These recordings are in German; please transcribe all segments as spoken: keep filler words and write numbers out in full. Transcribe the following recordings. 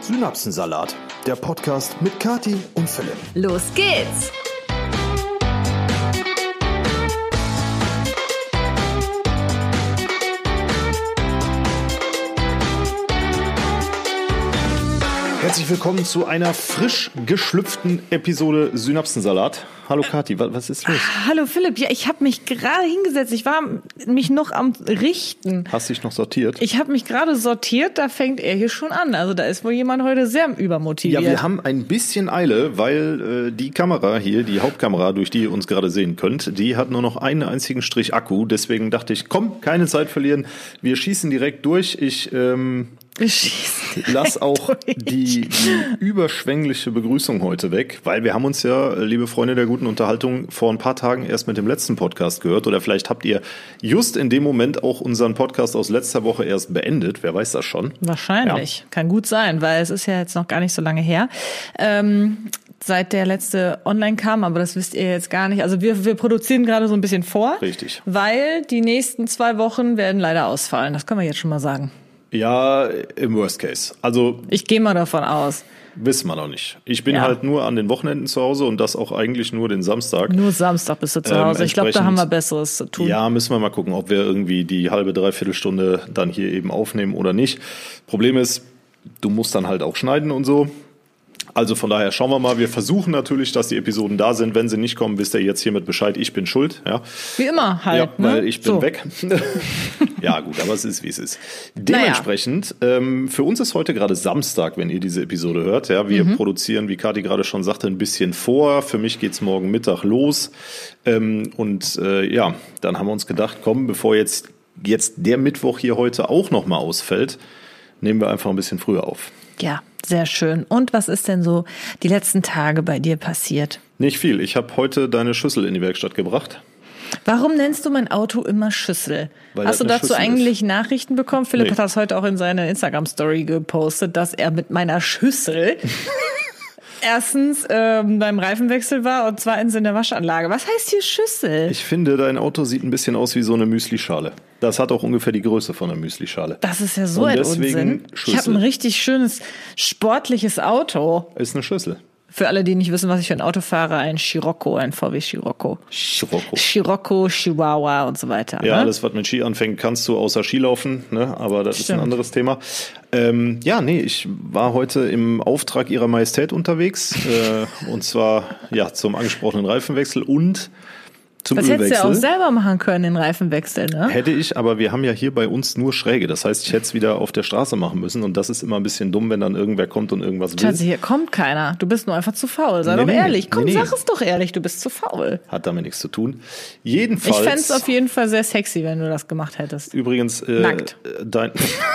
Synapsensalat, der Podcast mit Kathi und Philipp. Los geht's! Herzlich willkommen zu einer frisch geschlüpften Episode Synapsensalat. Hallo Kathi, was ist los? Hallo Philipp, ja, ich habe mich gerade hingesetzt. Ich war mich noch am Richten. Hast dich noch sortiert? Ich habe mich gerade sortiert, da fängt er hier schon an. Also da ist wohl jemand heute sehr übermotiviert. Ja, wir haben ein bisschen Eile, weil äh, die Kamera hier, die Hauptkamera, durch die ihr uns gerade sehen könnt, die hat nur noch einen einzigen Strich Akku. Deswegen dachte ich, komm, keine Zeit verlieren. Wir schießen direkt durch. Ich ähm, lass auch die, die überschwängliche Begrüßung heute weg, weil wir haben uns ja, liebe Freunde der guten Unterhaltung, vor ein paar Tagen erst mit dem letzten Podcast gehört. Oder vielleicht habt ihr just in dem Moment auch unseren Podcast aus letzter Woche erst beendet. Wer weiß das schon? Wahrscheinlich. Ja. Kann gut sein, weil es ist ja jetzt noch gar nicht so lange her. Ähm seit der letzte online kam, aber das wisst ihr jetzt gar nicht. Also wir, wir produzieren gerade so ein bisschen vor. Richtig. Weil die nächsten zwei Wochen werden leider ausfallen. Das können wir jetzt schon mal sagen. Ja, im Worst Case. Also ich gehe mal davon aus. Wissen wir noch nicht. Ich bin ja. halt nur an den Wochenenden zu Hause und das auch eigentlich nur den Samstag. Nur Samstag bist du zu Hause. Ähm, ich glaube, da haben wir Besseres zu tun. Ja, müssen wir mal gucken, ob wir irgendwie die halbe, dreiviertel Stunde dann hier eben aufnehmen oder nicht. Problem ist, du musst dann halt auch schneiden und so. Also von daher schauen wir mal. Wir versuchen natürlich, dass die Episoden da sind. Wenn sie nicht kommen, wisst ihr jetzt hiermit Bescheid. Ich bin schuld. Ja. Wie immer halt. Ja, weil ne? ich bin so. weg. Ja gut, aber es ist, wie es ist. Dementsprechend, naja. ähm, für uns ist heute gerade Samstag, wenn ihr diese Episode hört. Ja, wir mhm. produzieren, wie Kathi gerade schon sagte, ein bisschen vor. Für mich geht's morgen Mittag los. Ähm, und äh, ja, dann haben wir uns gedacht, komm, bevor jetzt, jetzt der Mittwoch hier heute auch nochmal ausfällt, nehmen wir einfach ein bisschen früher auf. Ja, sehr schön. Und was ist denn so die letzten Tage bei dir passiert? Nicht viel. Ich habe heute deine Schüssel in die Werkstatt gebracht. Warum nennst du mein Auto immer Schüssel? Weil Hast du dazu Schüssel eigentlich ist. Nachrichten bekommen? Philipp nee. hat das heute auch in seine Instagram-Story gepostet, dass er mit meiner Schüssel erstens ähm, beim Reifenwechsel war und zweitens in der Waschanlage. Was heißt hier Schüssel? Ich finde, dein Auto sieht ein bisschen aus wie so eine Müslischale. Das hat auch ungefähr die Größe von einer Müslischale. Das ist ja so ein Unsinn. Schüssel. Ich habe ein richtig schönes, sportliches Auto. Ist eine Schüssel. Für alle, die nicht wissen, was ich für ein Auto fahre, ein Scirocco, ein V W Scirocco. Scirocco. Scirocco, Chihuahua und so weiter. Ja, ne? alles, was mit Ski anfängt, kannst du außer Skilaufen, ne? Aber das Stimmt. ist ein anderes Thema. Ähm, ja, nee, ich war heute im Auftrag Ihrer Majestät unterwegs. äh, und zwar ja zum angesprochenen Reifenwechsel und zum das Ölwechsel. Das hättest du ja auch selber machen können, den Reifenwechsel, ne? Hätte ich, aber wir haben ja hier bei uns nur Schräge. Das heißt, ich hätte es wieder auf der Straße machen müssen. Und das ist immer ein bisschen dumm, wenn dann irgendwer kommt und irgendwas will. Schatzi, hier kommt keiner. Du bist nur einfach zu faul. Sei nee, doch nee, ehrlich. Komm, nee, nee. sag es doch ehrlich. Du bist zu faul. Hat damit nichts zu tun. Jedenfalls. Ich fände es auf jeden Fall sehr sexy, wenn du das gemacht hättest. Übrigens. Äh, Nackt. Dein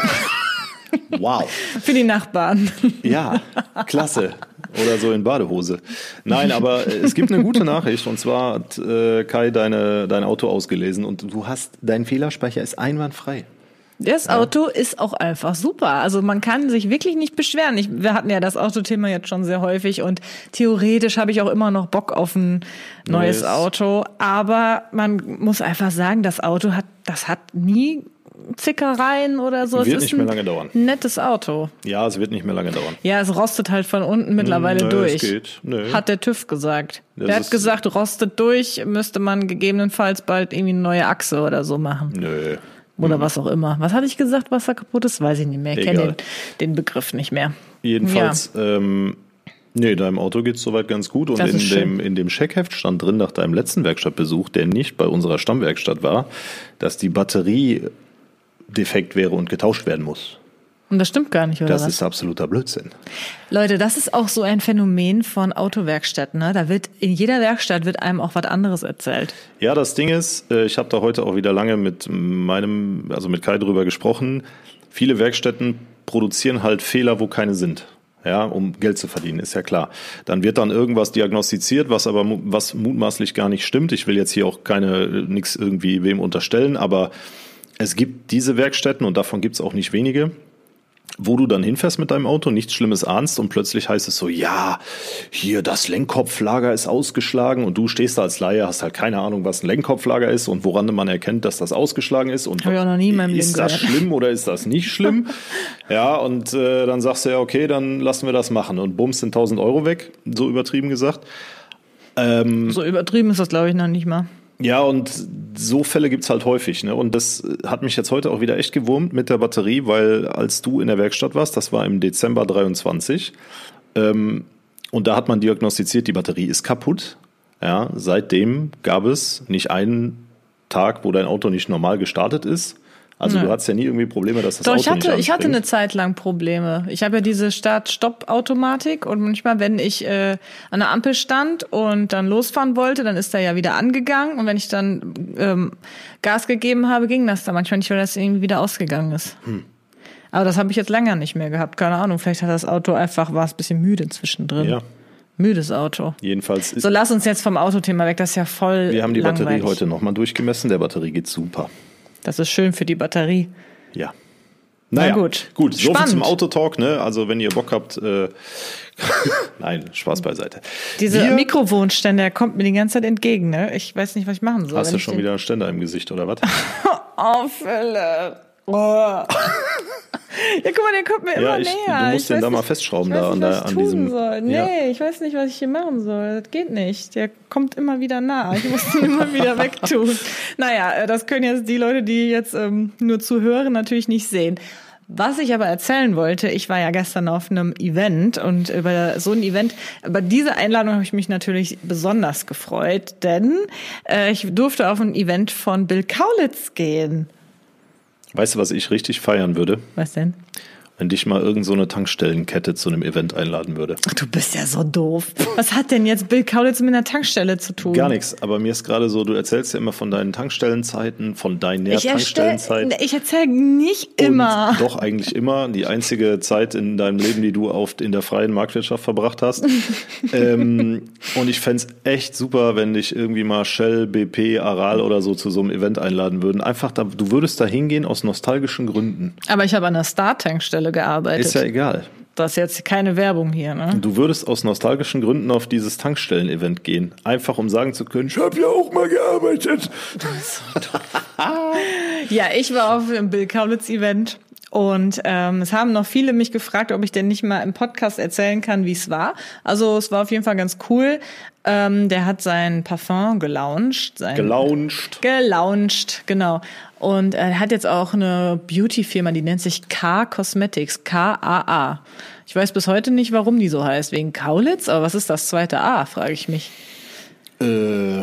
Wow. Für die Nachbarn. Ja, klasse. Oder so in Badehose. Nein, aber es gibt eine gute Nachricht. Und zwar hat äh, Kai deine, dein Auto ausgelesen und du hast, dein Fehlerspeicher ist einwandfrei. Das ja. Auto ist auch einfach super. Also man kann sich wirklich nicht beschweren. Ich, wir hatten ja das Autothema jetzt schon sehr häufig und theoretisch habe ich auch immer noch Bock auf ein neues, neues Auto. Aber man muss einfach sagen, das Auto hat, das hat nie Zickereien oder so. Wird es ist nicht mehr lange dauern. Ein nettes Auto. Ja, es wird nicht mehr lange dauern. Ja, es rostet halt von unten mittlerweile Nö, durch. Es geht. Nö. Hat der TÜV gesagt. Das der hat gesagt, rostet durch, müsste man gegebenenfalls bald irgendwie eine neue Achse oder so machen. Nö. Oder mhm. was auch immer. Was hatte ich gesagt, was da kaputt ist? Weiß ich nicht mehr. Ich kenne den, den Begriff nicht mehr. Jedenfalls, ja. ähm, nee, deinem Auto geht's soweit ganz gut. Und in dem, in dem Checkheft stand drin, nach deinem letzten Werkstattbesuch, der nicht bei unserer Stammwerkstatt war, dass die Batterie defekt wäre und getauscht werden muss. Und das stimmt gar nicht, oder das was? Das ist absoluter Blödsinn. Leute, das ist auch so ein Phänomen von Autowerkstätten. Ne? Da wird in jeder Werkstatt wird einem auch was anderes erzählt. Ja, das Ding ist, ich habe da heute auch wieder lange mit meinem, also mit Kai drüber gesprochen. Viele Werkstätten produzieren halt Fehler, wo keine sind. Ja, um Geld zu verdienen, ist ja klar. Dann wird dann irgendwas diagnostiziert, was aber was mutmaßlich gar nicht stimmt. Ich will jetzt hier auch keine nichts irgendwie wem unterstellen, aber es gibt diese Werkstätten und davon gibt es auch nicht wenige. wo du dann hinfährst mit deinem Auto, nichts Schlimmes ahnst und plötzlich heißt es so, ja, hier das Lenkkopflager ist ausgeschlagen und du stehst da als Laie, hast halt keine Ahnung, was ein Lenkkopflager ist und woran man erkennt, dass das ausgeschlagen ist und Hab ich auch noch nie in meinem Leben ist das gehört. schlimm oder ist das nicht schlimm? Ja, und äh, dann sagst du ja, okay, dann lassen wir das machen und bums sind tausend Euro weg, so übertrieben gesagt. Ähm, So übertrieben ist das, glaube ich, noch nicht mal. Ja, und so Fälle gibt's halt häufig, ne? Und das hat mich jetzt heute auch wieder echt gewurmt mit der Batterie, weil als du in der Werkstatt warst, das war im Dezember dreiundzwanzig, ähm, und da hat man diagnostiziert, die Batterie ist kaputt. Ja, seitdem gab es nicht einen Tag, wo dein Auto nicht normal gestartet ist. Also Nö. du hattest ja nie irgendwie Probleme, dass das Doch, Auto ich hatte, nicht ich hatte anspringt. eine Zeit lang Probleme. Ich habe ja diese Start-Stopp-Automatik und manchmal, wenn ich äh, an der Ampel stand und dann losfahren wollte, dann ist er ja wieder angegangen und wenn ich dann ähm, Gas gegeben habe, ging das dann manchmal nicht, weil das irgendwie wieder ausgegangen ist. Hm. Aber das habe ich jetzt länger nicht mehr gehabt. Keine Ahnung, vielleicht hat das Auto einfach, war es ein bisschen müde zwischendrin. Ja, Müdes Auto. jedenfalls ist, So, lass uns jetzt vom Autothema weg, das ist ja voll wir haben die langweilig. Batterie heute nochmal durchgemessen, der Batterie geht super. Das ist schön für die Batterie. Ja. Na Naja, gut. gut, so viel Spannend. zum Autotalk, ne? Also wenn ihr Bock habt, äh, nein, Spaß beiseite. Diese Wir- Mikrofonständer, der kommt mir die ganze Zeit entgegen, ne? Ich weiß nicht, was ich machen soll. Hast wenn du ich schon den- wieder einen Ständer im Gesicht, oder was? Oh, Philipp. Oh. Ja, guck mal, der kommt mir Ja, immer ich- näher. du musst Ich den weiß da mal nicht- festschrauben, ich weiß da nicht, an was der- ich an tun diesem- soll. Nee, ja. ich weiß nicht, was ich hier machen soll. Das geht nicht. Der kommt immer wieder nah. Ich muss ihn immer wieder wegtun. Naja, äh, das können jetzt die Leute, die jetzt ähm, nur zuhören, natürlich nicht sehen. Was ich aber erzählen wollte, ich war ja gestern auf einem Event und über so ein Event, über diese Einladung habe ich mich natürlich besonders gefreut, denn äh, ich durfte auf ein Event von Bill Kaulitz gehen. Weißt du, was ich richtig feiern würde? Was denn? Wenn dich mal irgend so eine Tankstellenkette zu einem Event einladen würde. Ach, du bist ja so doof. Was hat denn jetzt Bill Kaulitz mit einer Tankstelle zu tun? Gar nichts, aber mir ist gerade so, du erzählst ja immer von deinen Tankstellenzeiten, von deiner Ich, erstell, Tankstellenzeit. ich erzähle nicht immer. Und doch eigentlich immer die einzige Zeit in deinem Leben, die du oft in der freien Marktwirtschaft verbracht hast. ähm, und ich fänd's echt super, wenn dich irgendwie mal Shell, B P, Aral oder so zu so einem Event einladen würden. Einfach, da, du würdest da hingehen aus nostalgischen Gründen. Aber ich habe an einer Star-Tankstelle gearbeitet. Ist ja egal. Das ist jetzt keine Werbung hier, ne? Du würdest aus nostalgischen Gründen auf dieses Tankstellen-Event gehen. Einfach um sagen zu können, ich habe ja auch mal gearbeitet. Ja, ich war auf dem Bill Kaulitz-Event. Und ähm, es haben noch viele mich gefragt, ob ich denn nicht mal im Podcast erzählen kann, wie es war. Also es war auf jeden Fall ganz cool. Ähm, der hat sein Parfum gelauncht. Sein Gelauncht. Gelauncht, genau. Und er hat jetzt auch eine Beauty-Firma, die nennt sich K Cosmetics, K A A. Ich weiß bis heute nicht, warum die so heißt. Wegen Kaulitz? Aber was ist das zweite A, frage ich mich. Äh,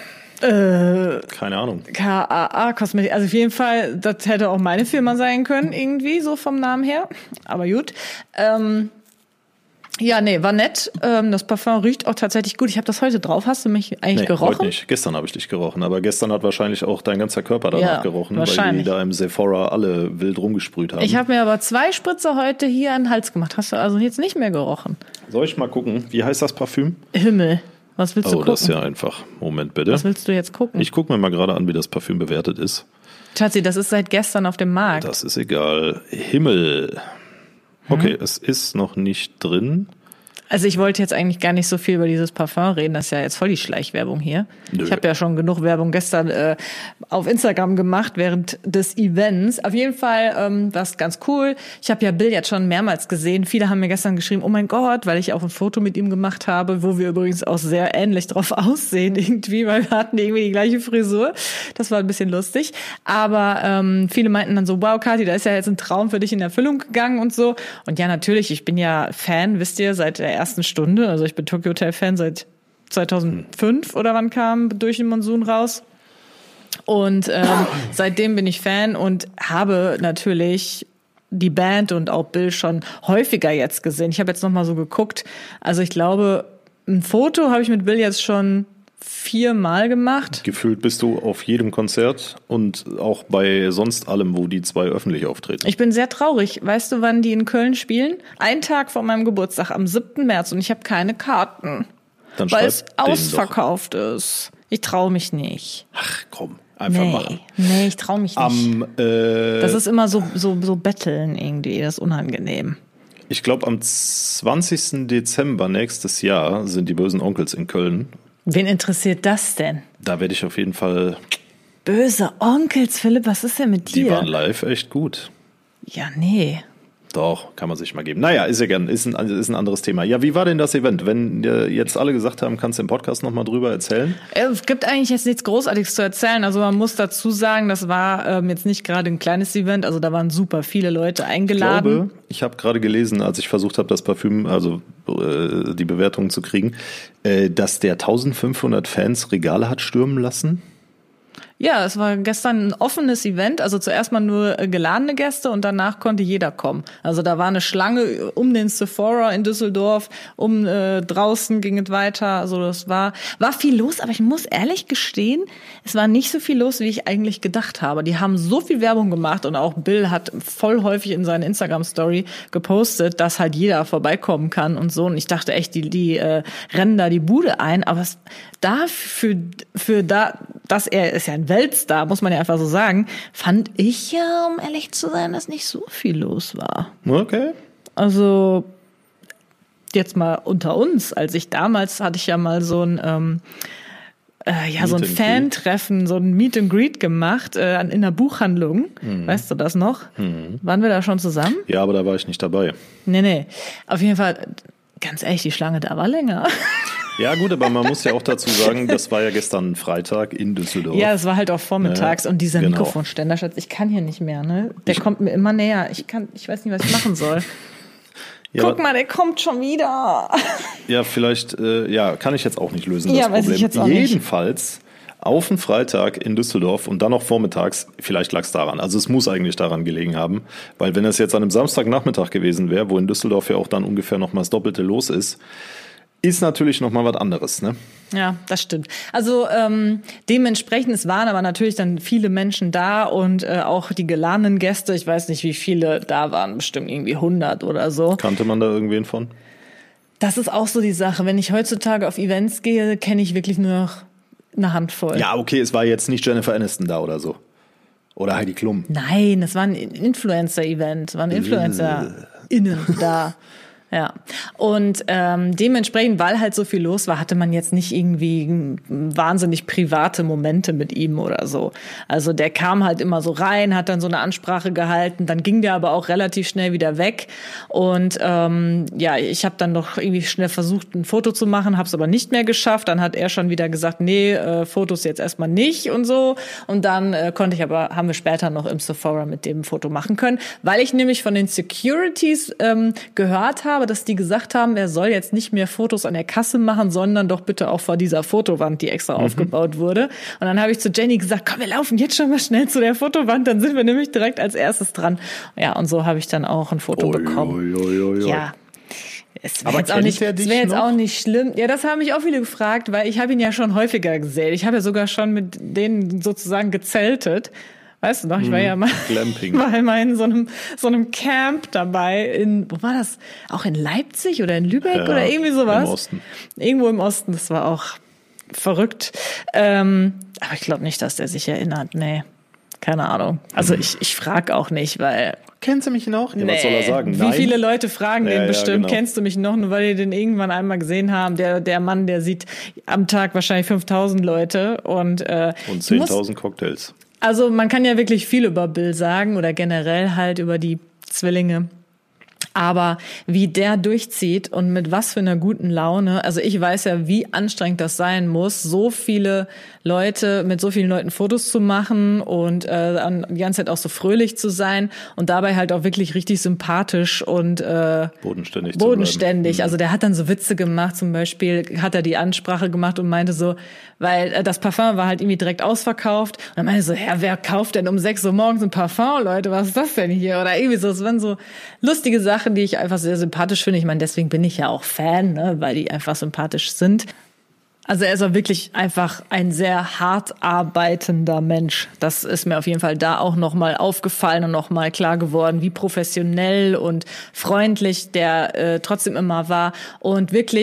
Äh, keine Ahnung. K A A Cosmetics. Also auf jeden Fall, das hätte auch meine Firma sein können, irgendwie, so vom Namen her. Aber gut. Ähm, ja, nee, war nett. Ähm, das Parfum riecht auch tatsächlich gut. Ich habe das heute drauf. Hast du mich eigentlich Nee, gerochen? heute nicht. Gestern habe ich dich gerochen. Aber gestern hat wahrscheinlich auch dein ganzer Körper danach Ja, gerochen, weil wahrscheinlich. die da im Sephora alle wild rumgesprüht haben. Ich habe mir aber zwei Spritze heute hier an den Hals gemacht. Hast du also jetzt nicht mehr gerochen? Soll ich mal gucken? Wie heißt das Parfüm? Himmel. Was willst du Oh, gucken? das ist ja einfach. Moment bitte. Was willst du jetzt gucken? Ich gucke mir mal gerade an, wie das Parfüm bewertet ist. Schatzi, das ist seit gestern auf dem Markt. Das ist egal. Himmel. Okay, es ist noch nicht drin. Also ich wollte jetzt eigentlich gar nicht so viel über dieses Parfum reden, das ist ja jetzt voll die Schleichwerbung hier. Nö. Ich habe ja schon genug Werbung gestern äh, auf Instagram gemacht während des Events. Auf jeden Fall ähm, war es ganz cool. Ich habe ja Bill jetzt schon mehrmals gesehen. Viele haben mir gestern geschrieben, oh mein Gott, weil ich auch ein Foto mit ihm gemacht habe, wo wir übrigens auch sehr ähnlich drauf aussehen irgendwie, weil wir hatten irgendwie die gleiche Frisur. Das war ein bisschen lustig. Aber ähm, viele meinten dann so, wow, Kathi, da ist ja jetzt ein Traum für dich in Erfüllung gegangen und so. Und ja, natürlich, ich bin ja Fan, wisst ihr, seit der ersten Stunde. Also ich bin Tokyo Hotel Fan seit zweitausendfünf oder wann kam Durch den Monsun raus. Und ähm, seitdem bin ich Fan und habe natürlich die Band und auch Bill schon häufiger jetzt gesehen. Ich habe jetzt noch mal so geguckt. Also ich glaube, ein Foto habe ich mit Bill jetzt schon viermal gemacht. Gefühlt bist du auf jedem Konzert und auch bei sonst allem, wo die zwei öffentlich auftreten. Ich bin sehr traurig. Weißt du, wann die in Köln spielen? Ein Tag vor meinem Geburtstag, am siebten März. Und ich habe keine Karten, Dann weil schreib es denen doch. ausverkauft ist. Ich traue mich nicht. Ach komm. einfach nee, machen. Nee, ich traue mich nicht. Am, äh, das ist immer so, so, so Betteln irgendwie, das ist unangenehm. Ich glaube, am zwanzigsten Dezember nächstes Jahr sind die bösen Onkels in Köln. Wen interessiert das denn? Da werde ich auf jeden Fall... Böse Onkels, Philipp, was ist denn mit dir? Die waren live echt gut. Ja, nee. Doch, kann man sich mal geben. Naja, ist ja gern, ist ein, ist ein anderes Thema. Ja, wie war denn das Event? Wenn jetzt alle gesagt haben, kannst du im Podcast nochmal drüber erzählen? Es gibt eigentlich jetzt nichts Großartiges zu erzählen. Also man muss dazu sagen, das war ähm, jetzt nicht gerade ein kleines Event. Also da waren super viele Leute eingeladen. Ich glaube, ich habe gerade gelesen, als ich versucht habe, das Parfüm, also äh, die Bewertung zu kriegen, äh, dass der eintausendfünfhundert Fans Regale hat stürmen lassen. Ja, es war gestern ein offenes Event, also zuerst mal nur geladene Gäste und danach konnte jeder kommen. Also da war eine Schlange um den Sephora in Düsseldorf, um äh, draußen ging es weiter. Also das war war viel los, aber ich muss ehrlich gestehen, es war nicht so viel los, wie ich eigentlich gedacht habe. Die haben so viel Werbung gemacht und auch Bill hat voll häufig in seiner Instagram-Story gepostet, dass halt jeder vorbeikommen kann und so. Und ich dachte echt, die die äh, rennen da die Bude ein, aber es, da für für da, dass er ist ja ein Weltstar, muss man ja einfach so sagen, fand ich ja, um ehrlich zu sein, dass nicht so viel los war. Okay. Also jetzt mal unter uns, als ich damals hatte ich ja mal so ein ähm, äh, ja so ein Fan-Treffen, so ein Meet and Greet gemacht äh, in einer Buchhandlung. Mhm. Weißt du das noch? Mhm. Waren wir da schon zusammen? Ja, aber da war ich nicht dabei. Nee, nee. Auf jeden Fall, ganz ehrlich, die Schlange da war länger. Ja gut, aber man muss ja auch dazu sagen, das war ja gestern Freitag in Düsseldorf. Ja, es war halt auch vormittags ja, und dieser genau. Mikrofonständer, Schatz, ich kann hier nicht mehr, ne? Der ich, kommt mir immer näher. Ich kann, ich weiß nicht, was ich machen soll. Ja, guck mal, der kommt schon wieder. Ja, vielleicht, äh, ja, kann ich jetzt auch nicht lösen, das ja, Problem. Weiß ich jetzt auch Jedenfalls nicht. Auf den Freitag in Düsseldorf und dann noch vormittags, vielleicht lag es daran. Also es muss eigentlich daran gelegen haben, weil wenn es jetzt an einem Samstagnachmittag gewesen wäre, wo in Düsseldorf ja auch dann ungefähr noch mal das Doppelte los ist, ist natürlich noch mal was anderes, ne? Ja, das stimmt. Also ähm, dementsprechend, es waren aber natürlich dann viele Menschen da und äh, auch die geladenen Gäste, ich weiß nicht, wie viele da waren, bestimmt irgendwie hundert oder so. Kannte man da irgendwen von? Das ist auch so die Sache. Wenn ich heutzutage auf Events gehe, kenne ich wirklich nur noch eine Handvoll. Ja, okay, es war jetzt nicht Jennifer Aniston da oder so. Oder Heidi Klum. Nein, es war ein Influencer-Event, es waren InfluencerInnen da. Ja, und ähm, dementsprechend, weil halt so viel los war, hatte man jetzt nicht irgendwie wahnsinnig private Momente mit ihm oder so. Also der kam halt immer so rein, hat dann so eine Ansprache gehalten, dann ging der aber auch relativ schnell wieder weg. Und ähm, ja, ich habe dann noch irgendwie schnell versucht, ein Foto zu machen, habe es aber nicht mehr geschafft. Dann hat er schon wieder gesagt, nee, äh, Fotos jetzt erstmal nicht und so. Und dann äh, konnte ich aber, haben wir später noch im Sephora mit dem Foto machen können, weil ich nämlich von den Securities ähm, gehört habe, dass die gesagt haben, er soll jetzt nicht mehr Fotos an der Kasse machen, sondern doch bitte auch vor dieser Fotowand, die extra mhm. aufgebaut wurde. Und dann habe ich zu Jenny gesagt, komm, wir laufen jetzt schon mal schnell zu der Fotowand, dann sind wir nämlich direkt als erstes dran. Ja, und so habe ich dann auch ein Foto oi, bekommen. Oi, oi, oi, oi. Ja. Es wäre jetzt, auch nicht, es wär jetzt auch nicht schlimm. Ja, das haben mich auch viele gefragt, weil ich habe ihn ja schon häufiger gesehen. Ich habe ja sogar schon mit denen sozusagen gezeltet. Weißt du noch, ich war ja mal, war ja mal in so einem, so einem Camp dabei in, wo war das? Auch in Leipzig oder in Lübeck ja, oder irgendwie sowas? Im Osten. Irgendwo im Osten, das war auch verrückt. Ähm, aber ich glaube nicht, dass der sich erinnert, nee. Keine Ahnung. Also ich, ich frage auch nicht, weil... Kennst du mich noch? Ja, nee. Was soll er sagen? Wie Nein. viele Leute fragen ja, den ja, bestimmt, genau. Kennst du mich noch? Nur weil die den irgendwann einmal gesehen haben. Der, der Mann, der sieht am Tag wahrscheinlich fünftausend Leute und... Äh, und zehntausend Cocktails. Also man kann ja wirklich viel über Bill sagen oder generell halt über die Zwillinge. Aber wie der durchzieht und mit was für einer guten Laune, also ich weiß ja, wie anstrengend das sein muss, so viele Leute, mit so vielen Leuten Fotos zu machen und äh, die ganze Zeit auch so fröhlich zu sein und dabei halt auch wirklich richtig sympathisch und äh, bodenständig. Bodenständig. Zu also der hat dann so Witze gemacht, zum Beispiel hat er die Ansprache gemacht und meinte so, weil äh, das Parfum war halt irgendwie direkt ausverkauft und dann meinte so, ja, wer kauft denn um sechs Uhr morgens ein Parfum, Leute, was ist das denn hier? Oder irgendwie so, es waren so lustige Sachen, die ich einfach sehr sympathisch finde. Ich meine, deswegen bin ich ja auch Fan, ne, weil die einfach sympathisch sind. Also er ist auch wirklich einfach ein sehr hart arbeitender Mensch. Das ist mir auf jeden Fall da auch nochmal aufgefallen und nochmal klar geworden, wie professionell und freundlich der äh, trotzdem immer war und wirklich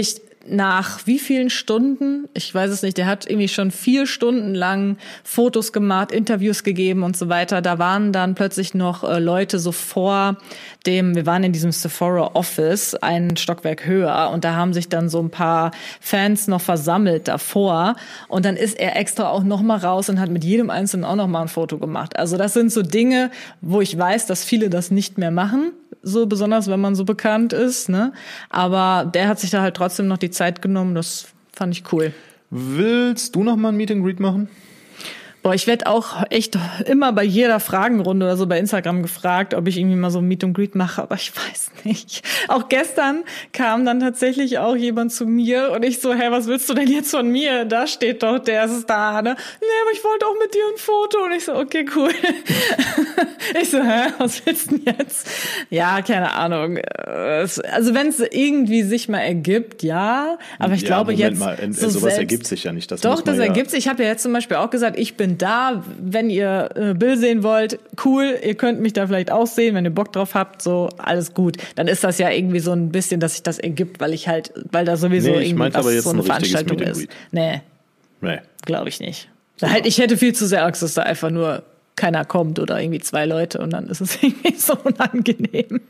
nach wie vielen Stunden, ich weiß es nicht, der hat irgendwie schon vier Stunden lang Fotos gemacht, Interviews gegeben und so weiter. Da waren dann plötzlich noch äh, Leute so vor dem, wir waren in diesem Sephora Office, ein Stockwerk höher, und da haben sich dann so ein paar Fans noch versammelt davor, und dann ist er extra auch noch mal raus und hat mit jedem Einzelnen auch noch mal ein Foto gemacht. Also das sind so Dinge, wo ich weiß, dass viele das nicht mehr machen, so besonders wenn man so bekannt ist, ne? Aber der hat sich da halt trotzdem noch die Zeit genommen, das fand ich cool. Willst du noch mal ein Meet and Greet machen? Boah, ich werde auch echt immer bei jeder Fragenrunde oder so bei Instagram gefragt, ob ich irgendwie mal so ein Meet and Greet mache, aber ich weiß nicht. Auch gestern kam dann tatsächlich auch jemand zu mir und ich so, hä, was willst du denn jetzt von mir? Da steht doch, der ist da, ne? Nee, aber ich wollte auch mit dir ein Foto. Und ich so, okay, cool. Ich so, hä, was willst du denn jetzt? Ja, keine Ahnung. Also wenn es irgendwie sich mal ergibt, ja. Aber ich ja, glaube Moment jetzt... mal, so sowas selbst, ergibt sich ja nicht. Das doch, das ja ergibt sich. Ich habe ja jetzt zum Beispiel auch gesagt, ich bin da, wenn ihr äh, Bill sehen wollt, cool, ihr könnt mich da vielleicht auch sehen, wenn ihr Bock drauf habt, so, alles gut. Dann ist das ja irgendwie so ein bisschen, dass sich das ergibt, weil ich halt, weil da sowieso nee, irgendwie was, aber jetzt so eine ein Veranstaltung ist. Nee, nee. glaube ich nicht. Da halt, ich hätte viel zu sehr Angst, dass da einfach nur keiner kommt oder irgendwie zwei Leute und dann ist es irgendwie so unangenehm.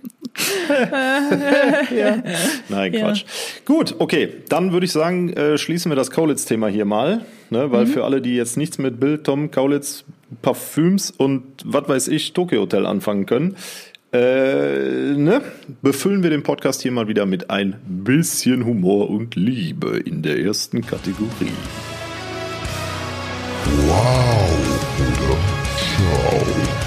Ja. Nein, Quatsch. Ja. Gut, okay, dann würde ich sagen, äh, schließen wir das Kaulitz-Thema hier mal, ne, weil mhm. für alle, die jetzt nichts mit Bill, Tom, Kaulitz, Parfüms und was weiß ich, Tokyo Hotel anfangen können, äh, ne, befüllen wir den Podcast hier mal wieder mit ein bisschen Humor und Liebe in der ersten Kategorie. Wow, oder? Ciao.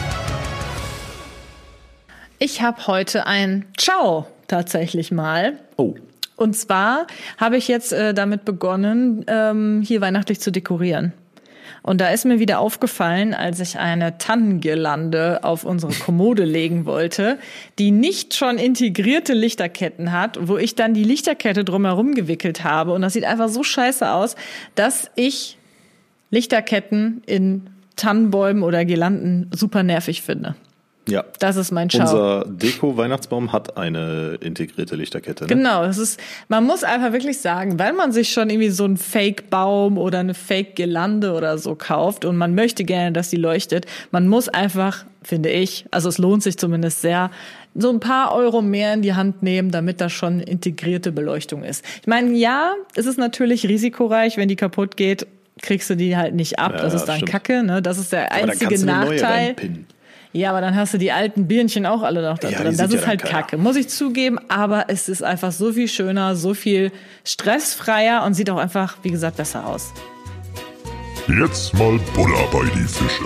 Ich habe heute ein Ciao tatsächlich mal. Oh. Und zwar habe ich jetzt äh, damit begonnen, ähm, hier weihnachtlich zu dekorieren. Und da ist mir wieder aufgefallen, als ich eine Tannengirlande auf unsere Kommode legen wollte, die nicht schon integrierte Lichterketten hat, wo ich dann die Lichterkette drumherum gewickelt habe. Und das sieht einfach so scheiße aus, dass ich Lichterketten in Tannenbäumen oder Girlanden super nervig finde. Ja. Das ist mein Schau. Unser Deko-Weihnachtsbaum hat eine integrierte Lichterkette. Ne? Genau, das ist, man muss einfach wirklich sagen, wenn man sich schon irgendwie so einen Fake-Baum oder eine Fake-Girlande oder so kauft und man möchte gerne, dass die leuchtet, man muss einfach, finde ich, also es lohnt sich zumindest sehr, so ein paar Euro mehr in die Hand nehmen, damit das schon integrierte Beleuchtung ist. Ich meine, ja, es ist natürlich risikoreich, wenn die kaputt geht, kriegst du die halt nicht ab. Ja, das ist dann stimmt. Kacke, ne? Das ist der einzige aber dann Nachteil. Ja, aber dann hast du die alten Birnchen auch alle noch da ja, drin. Das ist ja halt Kacke, muss ich zugeben. Aber es ist einfach so viel schöner, so viel stressfreier und sieht auch einfach, wie gesagt, besser aus. Jetzt mal Butter bei die Fische.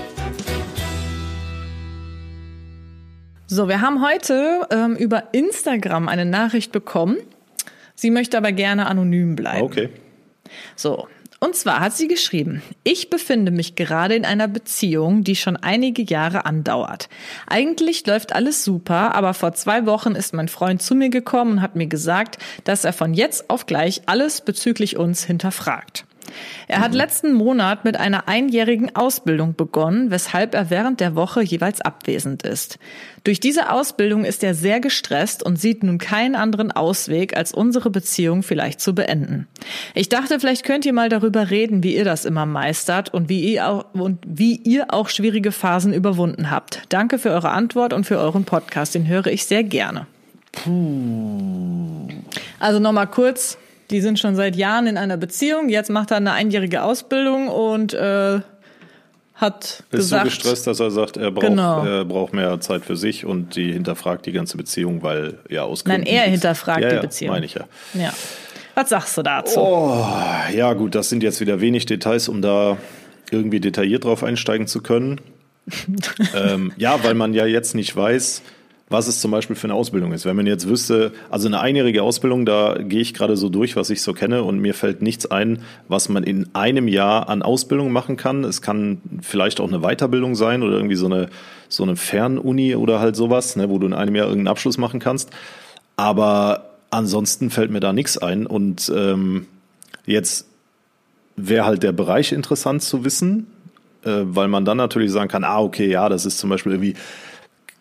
So, wir haben heute ähm, über Instagram eine Nachricht bekommen. Sie möchte aber gerne anonym bleiben. Okay. So. Und zwar hat sie geschrieben, ich befinde mich gerade in einer Beziehung, die schon einige Jahre andauert. Eigentlich läuft alles super, aber vor zwei Wochen ist mein Freund zu mir gekommen und hat mir gesagt, dass er von jetzt auf gleich alles bezüglich uns hinterfragt. Er hat letzten Monat mit einer einjährigen Ausbildung begonnen, weshalb er während der Woche jeweils abwesend ist. Durch diese Ausbildung ist er sehr gestresst und sieht nun keinen anderen Ausweg, als unsere Beziehung vielleicht zu beenden. Ich dachte, vielleicht könnt ihr mal darüber reden, wie ihr das immer meistert und wie ihr auch, und wie ihr auch schwierige Phasen überwunden habt. Danke für eure Antwort und für euren Podcast, den höre ich sehr gerne. Puh. Also nochmal kurz. Die sind schon seit Jahren in einer Beziehung. Jetzt macht er eine einjährige Ausbildung und äh, hat ist gesagt... Ist so gestresst, dass er sagt, er braucht, genau. er braucht mehr Zeit für sich und die hinterfragt die ganze Beziehung, weil ja aus Nein, er hinterfragt ja, die ja, Beziehung. meine ich ja. Ja. Was sagst du dazu? Oh, ja gut, das sind jetzt wieder wenig Details, um da irgendwie detailliert drauf einsteigen zu können. ähm, ja, weil man ja jetzt nicht weiß... was es zum Beispiel für eine Ausbildung ist. Wenn man jetzt wüsste, also eine einjährige Ausbildung, da gehe ich gerade so durch, was ich so kenne und mir fällt nichts ein, was man in einem Jahr an Ausbildung machen kann. Es kann vielleicht auch eine Weiterbildung sein oder irgendwie so eine, so eine Fernuni oder halt sowas, ne, wo du in einem Jahr irgendeinen Abschluss machen kannst. Aber ansonsten fällt mir da nichts ein und ähm, jetzt wäre halt der Bereich interessant zu wissen, äh, weil man dann natürlich sagen kann, ah okay, ja, das ist zum Beispiel irgendwie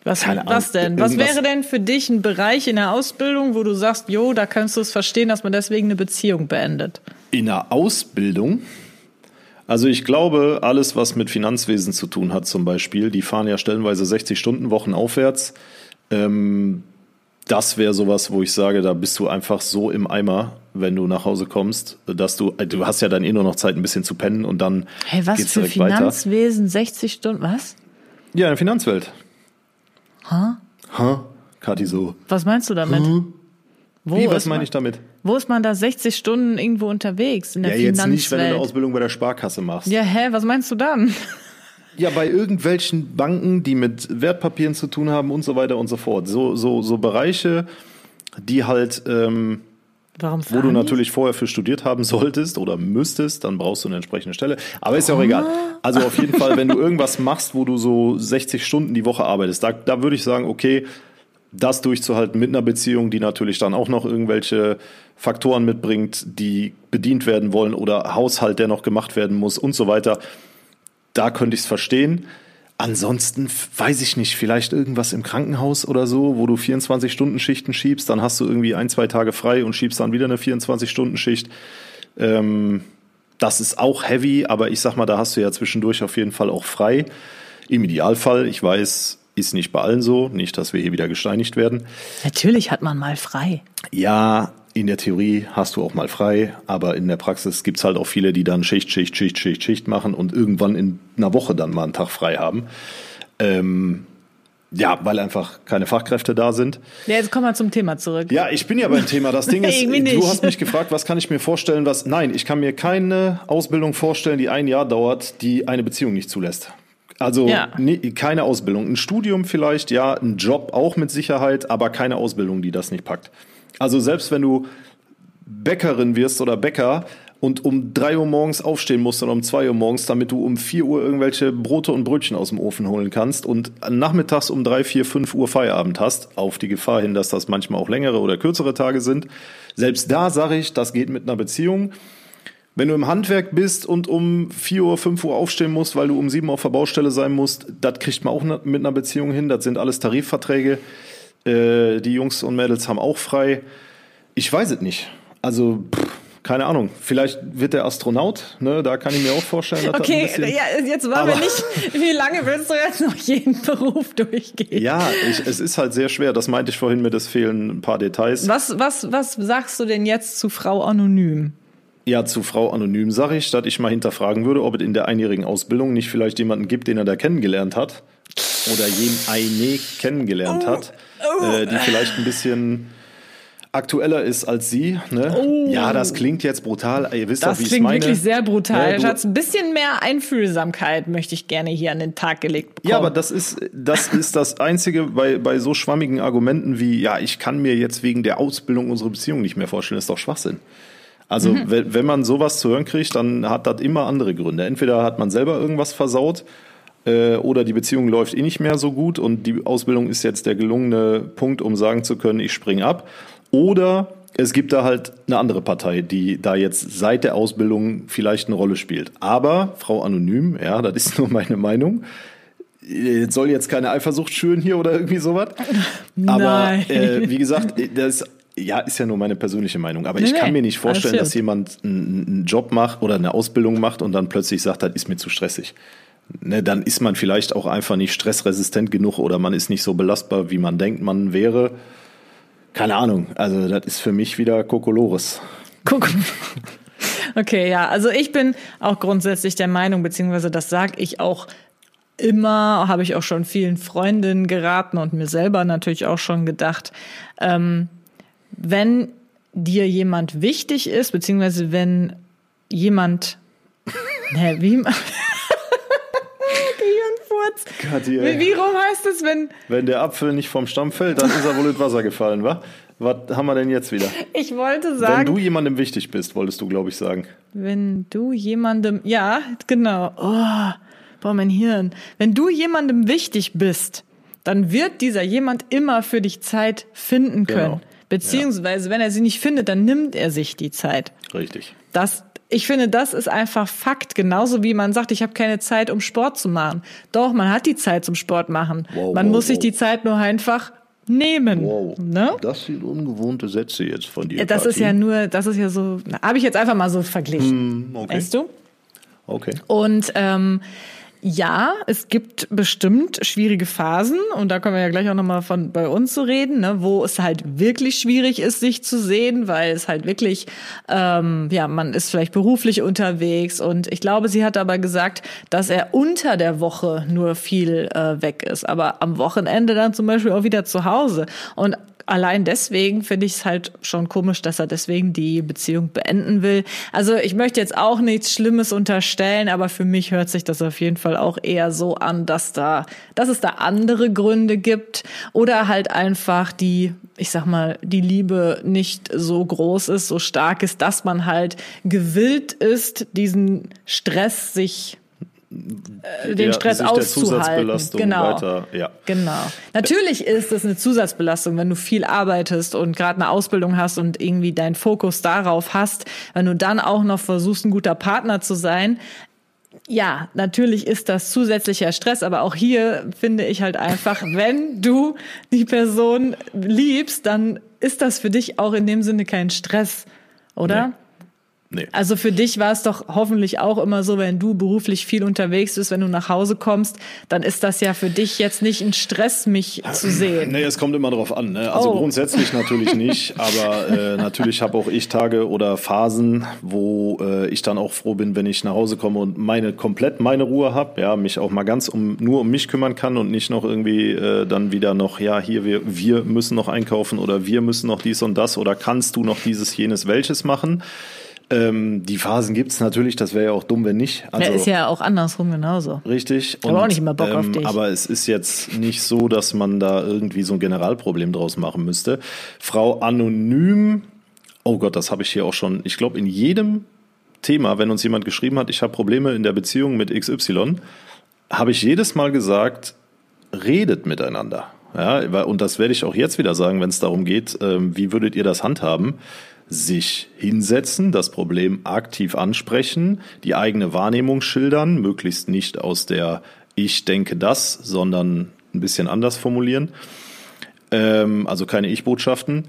Was, Keine Ahnung, was denn? Was irgendwas- wäre denn für dich ein Bereich in der Ausbildung, wo du sagst, jo, da kannst du es verstehen, dass man deswegen eine Beziehung beendet? In der Ausbildung? Also ich glaube, alles, was mit Finanzwesen zu tun hat zum Beispiel, die fahren ja stellenweise sechzig-Stunden-Wochen aufwärts. Ähm, das wäre sowas, wo ich sage, da bist du einfach so im Eimer, wenn du nach Hause kommst, dass du, du hast ja dann eh nur noch Zeit, ein bisschen zu pennen und dann Hey, was geht's für direkt weiter. Finanzwesen, sechzig Stunden, was? Ja, in der Finanzwelt. Huh? Ha? Kathi so. Was meinst du damit? Hm? Wo Wie, ist was man- meine ich damit? Wo ist man da sechzig Stunden irgendwo unterwegs in der Ja, jetzt Finanzwelt? nicht, wenn du eine Ausbildung bei der Sparkasse machst. Ja, hä, was meinst du dann? Ja, bei irgendwelchen Banken, die mit Wertpapieren zu tun haben und so weiter und so fort. So, so, so Bereiche, die halt, ähm, Warum wo fahren du die? natürlich vorher für studiert haben solltest oder müsstest, dann brauchst du eine entsprechende Stelle. Aber ist ja auch egal. Also auf jeden Fall, wenn du irgendwas machst, wo du so sechzig Stunden die Woche arbeitest, da, da würde ich sagen, okay, das durchzuhalten mit einer Beziehung, die natürlich dann auch noch irgendwelche Faktoren mitbringt, die bedient werden wollen oder Haushalt, der noch gemacht werden muss und so weiter. Da könnte ich es verstehen. Ansonsten f- weiß ich nicht, vielleicht irgendwas im Krankenhaus oder so, wo du vierundzwanzig-Stunden-Schichten schiebst, dann hast du irgendwie ein, zwei Tage frei und schiebst dann wieder eine vierundzwanzig-Stunden-Schicht. Ähm, das ist auch heavy, aber ich sag mal, da hast du ja zwischendurch auf jeden Fall auch frei. Im Idealfall, ich weiß, ist nicht bei allen so, nicht, dass wir hier wieder gesteinigt werden. Natürlich hat man mal frei. Ja, in der Theorie hast du auch mal frei, aber in der Praxis gibt's halt auch viele, die dann Schicht, Schicht, Schicht, Schicht, Schicht machen und irgendwann in einer Woche dann mal einen Tag frei haben. Ähm, ja, weil einfach keine Fachkräfte da sind. Ja, jetzt kommen wir zum Thema zurück. Ja, ich bin ja beim Thema. Das Ding ist, Irgendwie du nicht. hast mich gefragt, was kann ich mir vorstellen, was, nein, ich kann mir keine Ausbildung vorstellen, die ein Jahr dauert, die eine Beziehung nicht zulässt. Also Ja. nee, keine Ausbildung. Ein Studium vielleicht, ja, ein Job auch mit Sicherheit, aber keine Ausbildung, die das nicht packt. Also selbst wenn du Bäckerin wirst oder Bäcker und um drei Uhr morgens aufstehen musst oder um zwei Uhr morgens, damit du um vier Uhr irgendwelche Brote und Brötchen aus dem Ofen holen kannst und nachmittags um drei, vier, fünf Uhr Feierabend hast, auf die Gefahr hin, dass das manchmal auch längere oder kürzere Tage sind. Selbst da sage ich, das geht mit einer Beziehung. Wenn du im Handwerk bist und um vier Uhr, fünf Uhr aufstehen musst, weil du um sieben Uhr auf der Baustelle sein musst, das kriegt man auch mit einer Beziehung hin. Das sind alles Tarifverträge. Äh, die Jungs und Mädels haben auch frei. Ich weiß es nicht. Also, pff, keine Ahnung. Vielleicht wird der Astronaut, ne? Da kann ich mir auch vorstellen, dass Okay, das ein bisschen... ja, jetzt wollen wir Aber- nicht, wie lange willst du jetzt noch jeden Beruf durchgehen? Ja, ich, es ist halt sehr schwer. Das meinte ich vorhin mit, es fehlen ein paar Details. Was, was, was sagst du denn jetzt zu Frau Anonym? Ja, zu Frau Anonym sage ich, dass ich mal hinterfragen würde, ob es in der einjährigen Ausbildung nicht vielleicht jemanden gibt, den er da kennengelernt hat oder jen eine kennengelernt hat, äh, die vielleicht ein bisschen aktueller ist als sie. Ne? Oh. Ja, das klingt jetzt brutal. Ihr wisst Das doch, wie ich es klingt meine. wirklich sehr brutal. Ja, du- Schatz, ein bisschen mehr Einfühlsamkeit möchte ich gerne hier an den Tag gelegt bekommen. Ja, aber das ist, das ist das Einzige bei, bei so schwammigen Argumenten wie, ja, ich kann mir jetzt wegen der Ausbildung unsere Beziehung nicht mehr vorstellen, das ist doch Schwachsinn. Also, Mhm. wenn, wenn man sowas zu hören kriegt, dann hat das immer andere Gründe. Entweder hat man selber irgendwas versaut, äh, oder die Beziehung läuft eh nicht mehr so gut und die Ausbildung ist jetzt der gelungene Punkt, um sagen zu können, ich springe ab. Oder es gibt da halt eine andere Partei, die da jetzt seit der Ausbildung vielleicht eine Rolle spielt. Aber, Frau Anonym, ja, das ist nur meine Meinung, jetzt soll jetzt keine Eifersucht schüren hier oder irgendwie sowas. Aber Nein. äh, wie gesagt, das ja ist ja nur meine persönliche Meinung. Aber Nee, ich kann nee, mir nicht vorstellen, alles dass jemand einen, einen Job macht oder eine Ausbildung macht und dann plötzlich sagt, das ist mir zu stressig. Ne, dann ist man vielleicht auch einfach nicht stressresistent genug oder man ist nicht so belastbar, wie man denkt, man wäre. Keine Ahnung. Also das ist für mich wieder Kokolores. Guck. Okay, ja, also ich bin auch grundsätzlich der Meinung, beziehungsweise das sage ich auch immer, habe ich auch schon vielen Freundinnen geraten und mir selber natürlich auch schon gedacht, ähm, wenn dir jemand wichtig ist, beziehungsweise wenn jemand, hä, wie, Gehirnfurz. Kathi, Wie, ey. wie rum heißt es, wenn, Wenn der Apfel nicht vom Stamm fällt, dann ist er wohl ins Wasser gefallen, wa? Was haben wir denn jetzt wieder? ich wollte Wenn sagen, du jemandem wichtig bist, wolltest du, glaube ich, sagen. wenn du jemandem, ja, genau, oh, boah, mein Hirn. Wenn du jemandem wichtig bist, dann wird dieser jemand immer für dich Zeit finden können. Genau. Beziehungsweise, wenn er sie nicht findet, dann nimmt er sich die Zeit. Richtig. Das ich finde, das ist einfach Fakt. Genauso wie man sagt, ich habe keine Zeit, um Sport zu machen. Doch, man hat die Zeit zum Sport machen. Wow, man wow, muss sich wow. die Zeit nur einfach nehmen. Wow, ne? Das sind ungewohnte Sätze jetzt von dir. Das Kathi. ist ja nur, das ist ja so, habe ich jetzt einfach mal so verglichen. Hm, okay. Weißt du? Okay. Und ähm, ja, es gibt bestimmt schwierige Phasen und da können wir ja gleich auch nochmal von bei uns so reden, ne, wo es halt wirklich schwierig ist, sich zu sehen, weil es halt wirklich, ähm, ja, man ist vielleicht beruflich unterwegs und ich glaube, sie hat aber gesagt, dass er unter der Woche nur viel äh, weg ist, aber am Wochenende dann zum Beispiel auch wieder zu Hause und allein deswegen finde ich es halt schon komisch, dass er deswegen die Beziehung beenden will. Also ich möchte jetzt auch nichts Schlimmes unterstellen, aber für mich hört sich das auf jeden Fall auch eher so an, dass da, dass es da andere Gründe gibt oder halt einfach die, ich sag mal, die Liebe nicht so groß ist, so stark ist, dass man halt gewillt ist, diesen Stress sich den der, Stress sich der auszuhalten. Zusatzbelastung Genau. weiter, ja. Genau. Natürlich ist es eine Zusatzbelastung, wenn du viel arbeitest und gerade eine Ausbildung hast und irgendwie deinen Fokus darauf hast, wenn du dann auch noch versuchst, ein guter Partner zu sein. Ja, natürlich ist das zusätzlicher Stress, aber auch hier finde ich halt einfach, wenn du die Person liebst, dann ist das für dich auch in dem Sinne kein Stress, oder? Nee. Nee. Also für dich war es doch hoffentlich auch immer so, wenn du beruflich viel unterwegs bist, wenn du nach Hause kommst, dann ist das ja für dich jetzt nicht ein Stress, mich zu sehen. Nee, es kommt immer drauf an. Ne? Also Oh. grundsätzlich natürlich nicht, aber äh, natürlich habe auch ich Tage oder Phasen, wo äh, ich dann auch froh bin, wenn ich nach Hause komme und meine komplett meine Ruhe habe, ja, mich auch mal ganz um nur um mich kümmern kann und nicht noch irgendwie äh, dann wieder noch, ja, hier wir wir müssen noch einkaufen oder wir müssen noch dies und das oder kannst du noch dieses, jenes, welches machen. Ähm, die Phasen gibt's natürlich, das wäre ja auch dumm, wenn nicht. Also, Ja, ist ja auch andersrum genauso. richtig. Ich habe auch nicht immer Bock auf dich. Aber es ist jetzt nicht so, dass man da irgendwie so ein Generalproblem draus machen müsste. Frau Anonym, oh Gott, das habe ich hier auch schon, ich glaube in jedem Thema, wenn uns jemand geschrieben hat, ich habe Probleme in der Beziehung mit X Y, habe ich jedes Mal gesagt, redet miteinander. Ja, und das werde ich auch jetzt wieder sagen, wenn es darum geht, ähm, wie würdet ihr das handhaben? Sich hinsetzen, das Problem aktiv ansprechen, die eigene Wahrnehmung schildern, möglichst nicht aus der Ich denke das, sondern ein bisschen anders formulieren, ähm, also keine Ich-Botschaften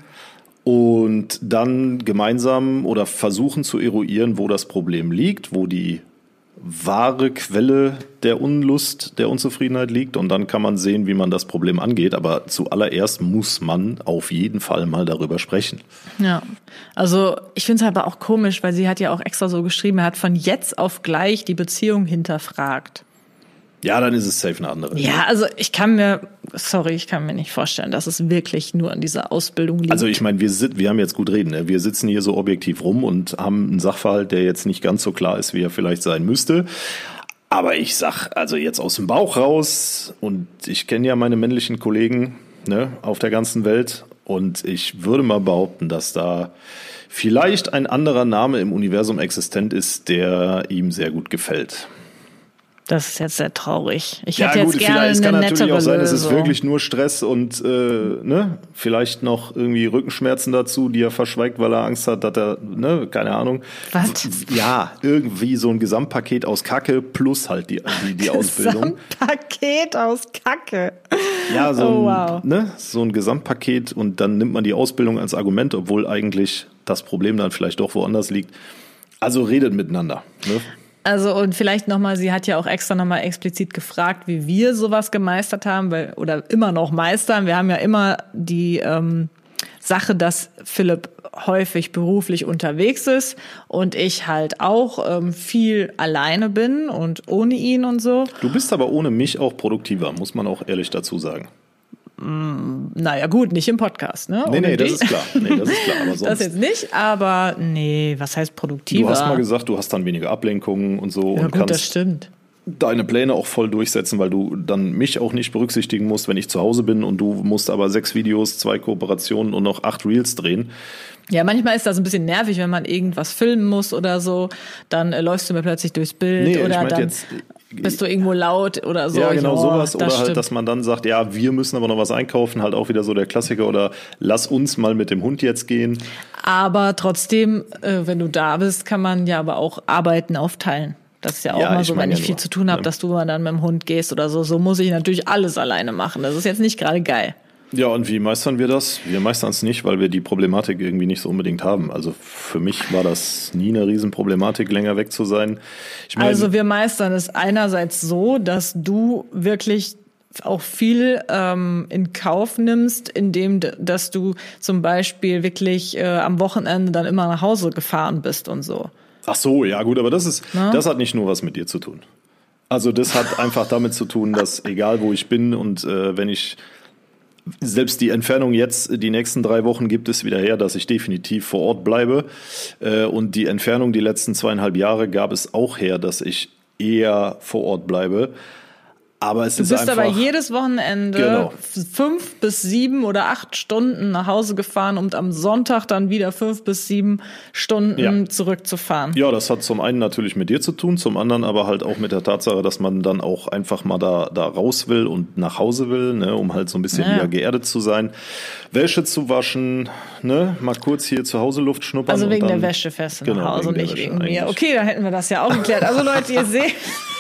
und dann gemeinsam oder versuchen zu eruieren, wo das Problem liegt, wo die wahre Quelle der Unlust, der Unzufriedenheit liegt und dann kann man sehen, wie man das Problem angeht. Aber zuallererst muss man auf jeden Fall mal darüber sprechen. Ja, also ich finde es aber auch komisch, weil sie hat ja auch extra so geschrieben, er hat von jetzt auf gleich die Beziehung hinterfragt. Ja, dann ist es safe eine andere. Ja, also ich kann mir, sorry, ich kann mir nicht vorstellen, dass es wirklich nur an dieser Ausbildung liegt. Also ich meine, wir, sit- wir haben jetzt gut reden. Ne? Wir sitzen hier so objektiv rum und haben einen Sachverhalt, der jetzt nicht ganz so klar ist, wie er vielleicht sein müsste. Aber ich sag, also jetzt aus dem Bauch raus, und ich kenne ja meine männlichen Kollegen, ne, auf der ganzen Welt, und ich würde mal behaupten, dass da vielleicht ein anderer Name im Universum existent ist, der ihm sehr gut gefällt. Das ist jetzt sehr traurig. Ich Ja, hätte gut, jetzt gerne vielleicht, es kann eine natürlich nettere auch sein, es ist Lösung. wirklich nur Stress und äh, ne, vielleicht noch irgendwie Rückenschmerzen dazu, die er verschweigt, weil er Angst hat, dass er, ne, keine Ahnung. Was? Ja, irgendwie so ein Gesamtpaket aus Kacke plus halt die, die, die Ausbildung. Paket aus Kacke. Ja, so ein, Oh, wow. ne, so ein Gesamtpaket und dann nimmt man die Ausbildung als Argument, obwohl eigentlich das Problem dann vielleicht doch woanders liegt. Also redet miteinander. Ne? Also und vielleicht nochmal, sie hat ja auch extra nochmal explizit gefragt, wie wir sowas gemeistert haben, weil oder immer noch meistern. Wir haben ja immer die ähm, Sache, dass Philipp häufig beruflich unterwegs ist und ich halt auch ähm, viel alleine bin und ohne ihn und so. Du bist aber ohne mich auch produktiver, muss man auch ehrlich dazu sagen. Naja gut, nicht im Podcast, ne? Nee, Ohne nee, das dich. ist klar. Nee, das ist klar. Aber sonst, Das jetzt nicht, aber nee, was heißt produktiver? du hast mal gesagt, du hast dann weniger Ablenkungen und so ja und gut, das kannst stimmt. deine Pläne auch voll durchsetzen, weil du dann mich auch nicht berücksichtigen musst, wenn ich zu Hause bin und du musst aber sechs Videos, zwei Kooperationen und noch acht Reels drehen. Ja, manchmal ist das ein bisschen nervig, wenn man irgendwas filmen muss oder so, dann äh, läufst du mir plötzlich durchs Bild Nee, oder ich meinte dann jetzt Bist du irgendwo laut oder so? Ja, genau, ja, sowas. Oder stimmt. halt, dass man dann sagt, ja, wir müssen aber noch was einkaufen, halt auch wieder so der Klassiker. Oder lass uns mal mit dem Hund jetzt gehen. Aber trotzdem, äh, wenn du da bist, kann man ja aber auch Arbeiten aufteilen. Das ist ja auch Ja, mal ich so, meine wenn ja ich viel nur, zu tun habe, ne? dass du dann mit dem Hund gehst oder so. So muss ich natürlich alles alleine machen. Das ist jetzt nicht gerade geil. Ja, und wie meistern wir das? Wir meistern es nicht, weil wir die Problematik irgendwie nicht so unbedingt haben. Also für mich war das nie eine Riesenproblematik, länger weg zu sein. Ich meine, Also wir meistern es einerseits so, dass du wirklich auch viel ähm, in Kauf nimmst, indem dass du zum Beispiel wirklich äh, am Wochenende dann immer nach Hause gefahren bist und so. ach so, ja gut, aber das ist, Na? das hat nicht nur was mit dir zu tun. Also das hat einfach damit zu tun, dass egal wo ich bin und äh, wenn ich selbst die Entfernung jetzt, die nächsten drei Wochen gibt es wieder her, dass ich definitiv vor Ort bleibe. Äh, und die Entfernung die letzten zweieinhalb Jahre gab es auch her, dass ich eher vor Ort bleibe. Aber es Du ist bist einfach, aber jedes Wochenende Genau. fünf bis sieben oder acht Stunden nach Hause gefahren, um am Sonntag dann wieder fünf bis sieben Stunden Ja. zurückzufahren. Ja, das hat zum einen natürlich mit dir zu tun, zum anderen aber halt auch mit der Tatsache, dass man dann auch einfach mal da, da raus will und nach Hause will, ne, um halt so ein bisschen Ja. wieder geerdet zu sein. Wäsche zu waschen, ne, mal kurz hier zu Hause Luft schnuppern. Also wegen und dann, der Wäsche fährst du Genau, nach Hause, wegen der nicht Wäsche wegen mir. eigentlich. Okay, da hätten wir das ja auch geklärt. Also Leute, ihr seht,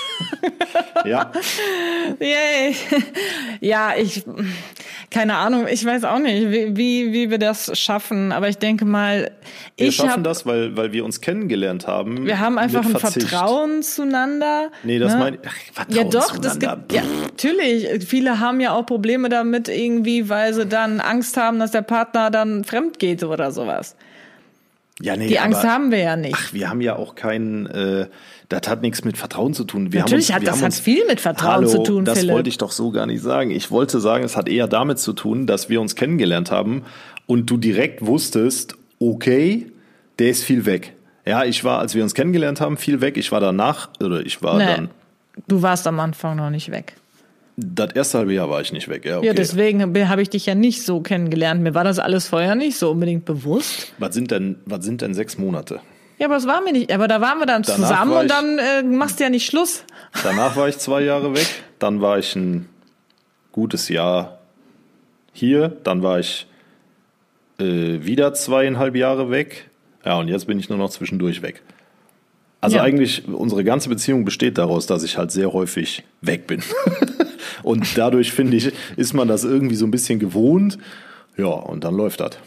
Ja, yay. Ja, ich, keine Ahnung, ich weiß auch nicht, wie, wie, wie wir das schaffen, aber ich denke mal, wir ich schaffen habe, das, weil, weil wir uns kennengelernt haben. wir haben einfach mit ein Verzicht. Vertrauen zueinander. Nee, das ne? meine ich. Ja doch, das gibt, ja, natürlich. Viele haben ja auch Probleme damit irgendwie, weil sie dann Angst haben, dass der Partner dann fremd geht oder sowas. Ja, nee, Die Angst aber, haben wir ja nicht. Ach, wir haben ja auch keinen, äh, das hat nichts mit Vertrauen zu tun. Wir Natürlich haben uns, hat wir das haben hat uns, viel mit Vertrauen Hallo, zu tun, das Philipp. wollte ich doch so gar nicht sagen. Ich wollte sagen, es hat eher damit zu tun, dass wir uns kennengelernt haben und du direkt wusstest, okay, der ist viel weg. Ja, ich war, als wir uns kennengelernt haben, viel weg. Ich war danach, oder ich war Nee, dann, du warst am Anfang noch nicht weg. das erste halbe Jahr war ich nicht weg. Ja, okay. Ja, deswegen habe ich dich ja nicht so kennengelernt. Mir war das alles vorher nicht so unbedingt bewusst. Was sind denn, was sind denn sechs Monate? Ja, aber das war mir nicht. Aber da waren wir dann Danach zusammen war und ich- dann äh, machst du ja nicht Schluss. Danach war ich zwei Jahre weg, dann war ich ein gutes Jahr hier, dann war ich äh, wieder zweieinhalb Jahre weg. Ja, und jetzt bin ich nur noch zwischendurch weg. Also Ja. eigentlich, unsere ganze Beziehung besteht daraus, dass ich halt sehr häufig weg bin. Und dadurch, finde ich, ist man das irgendwie so ein bisschen gewohnt. Ja, und dann läuft das.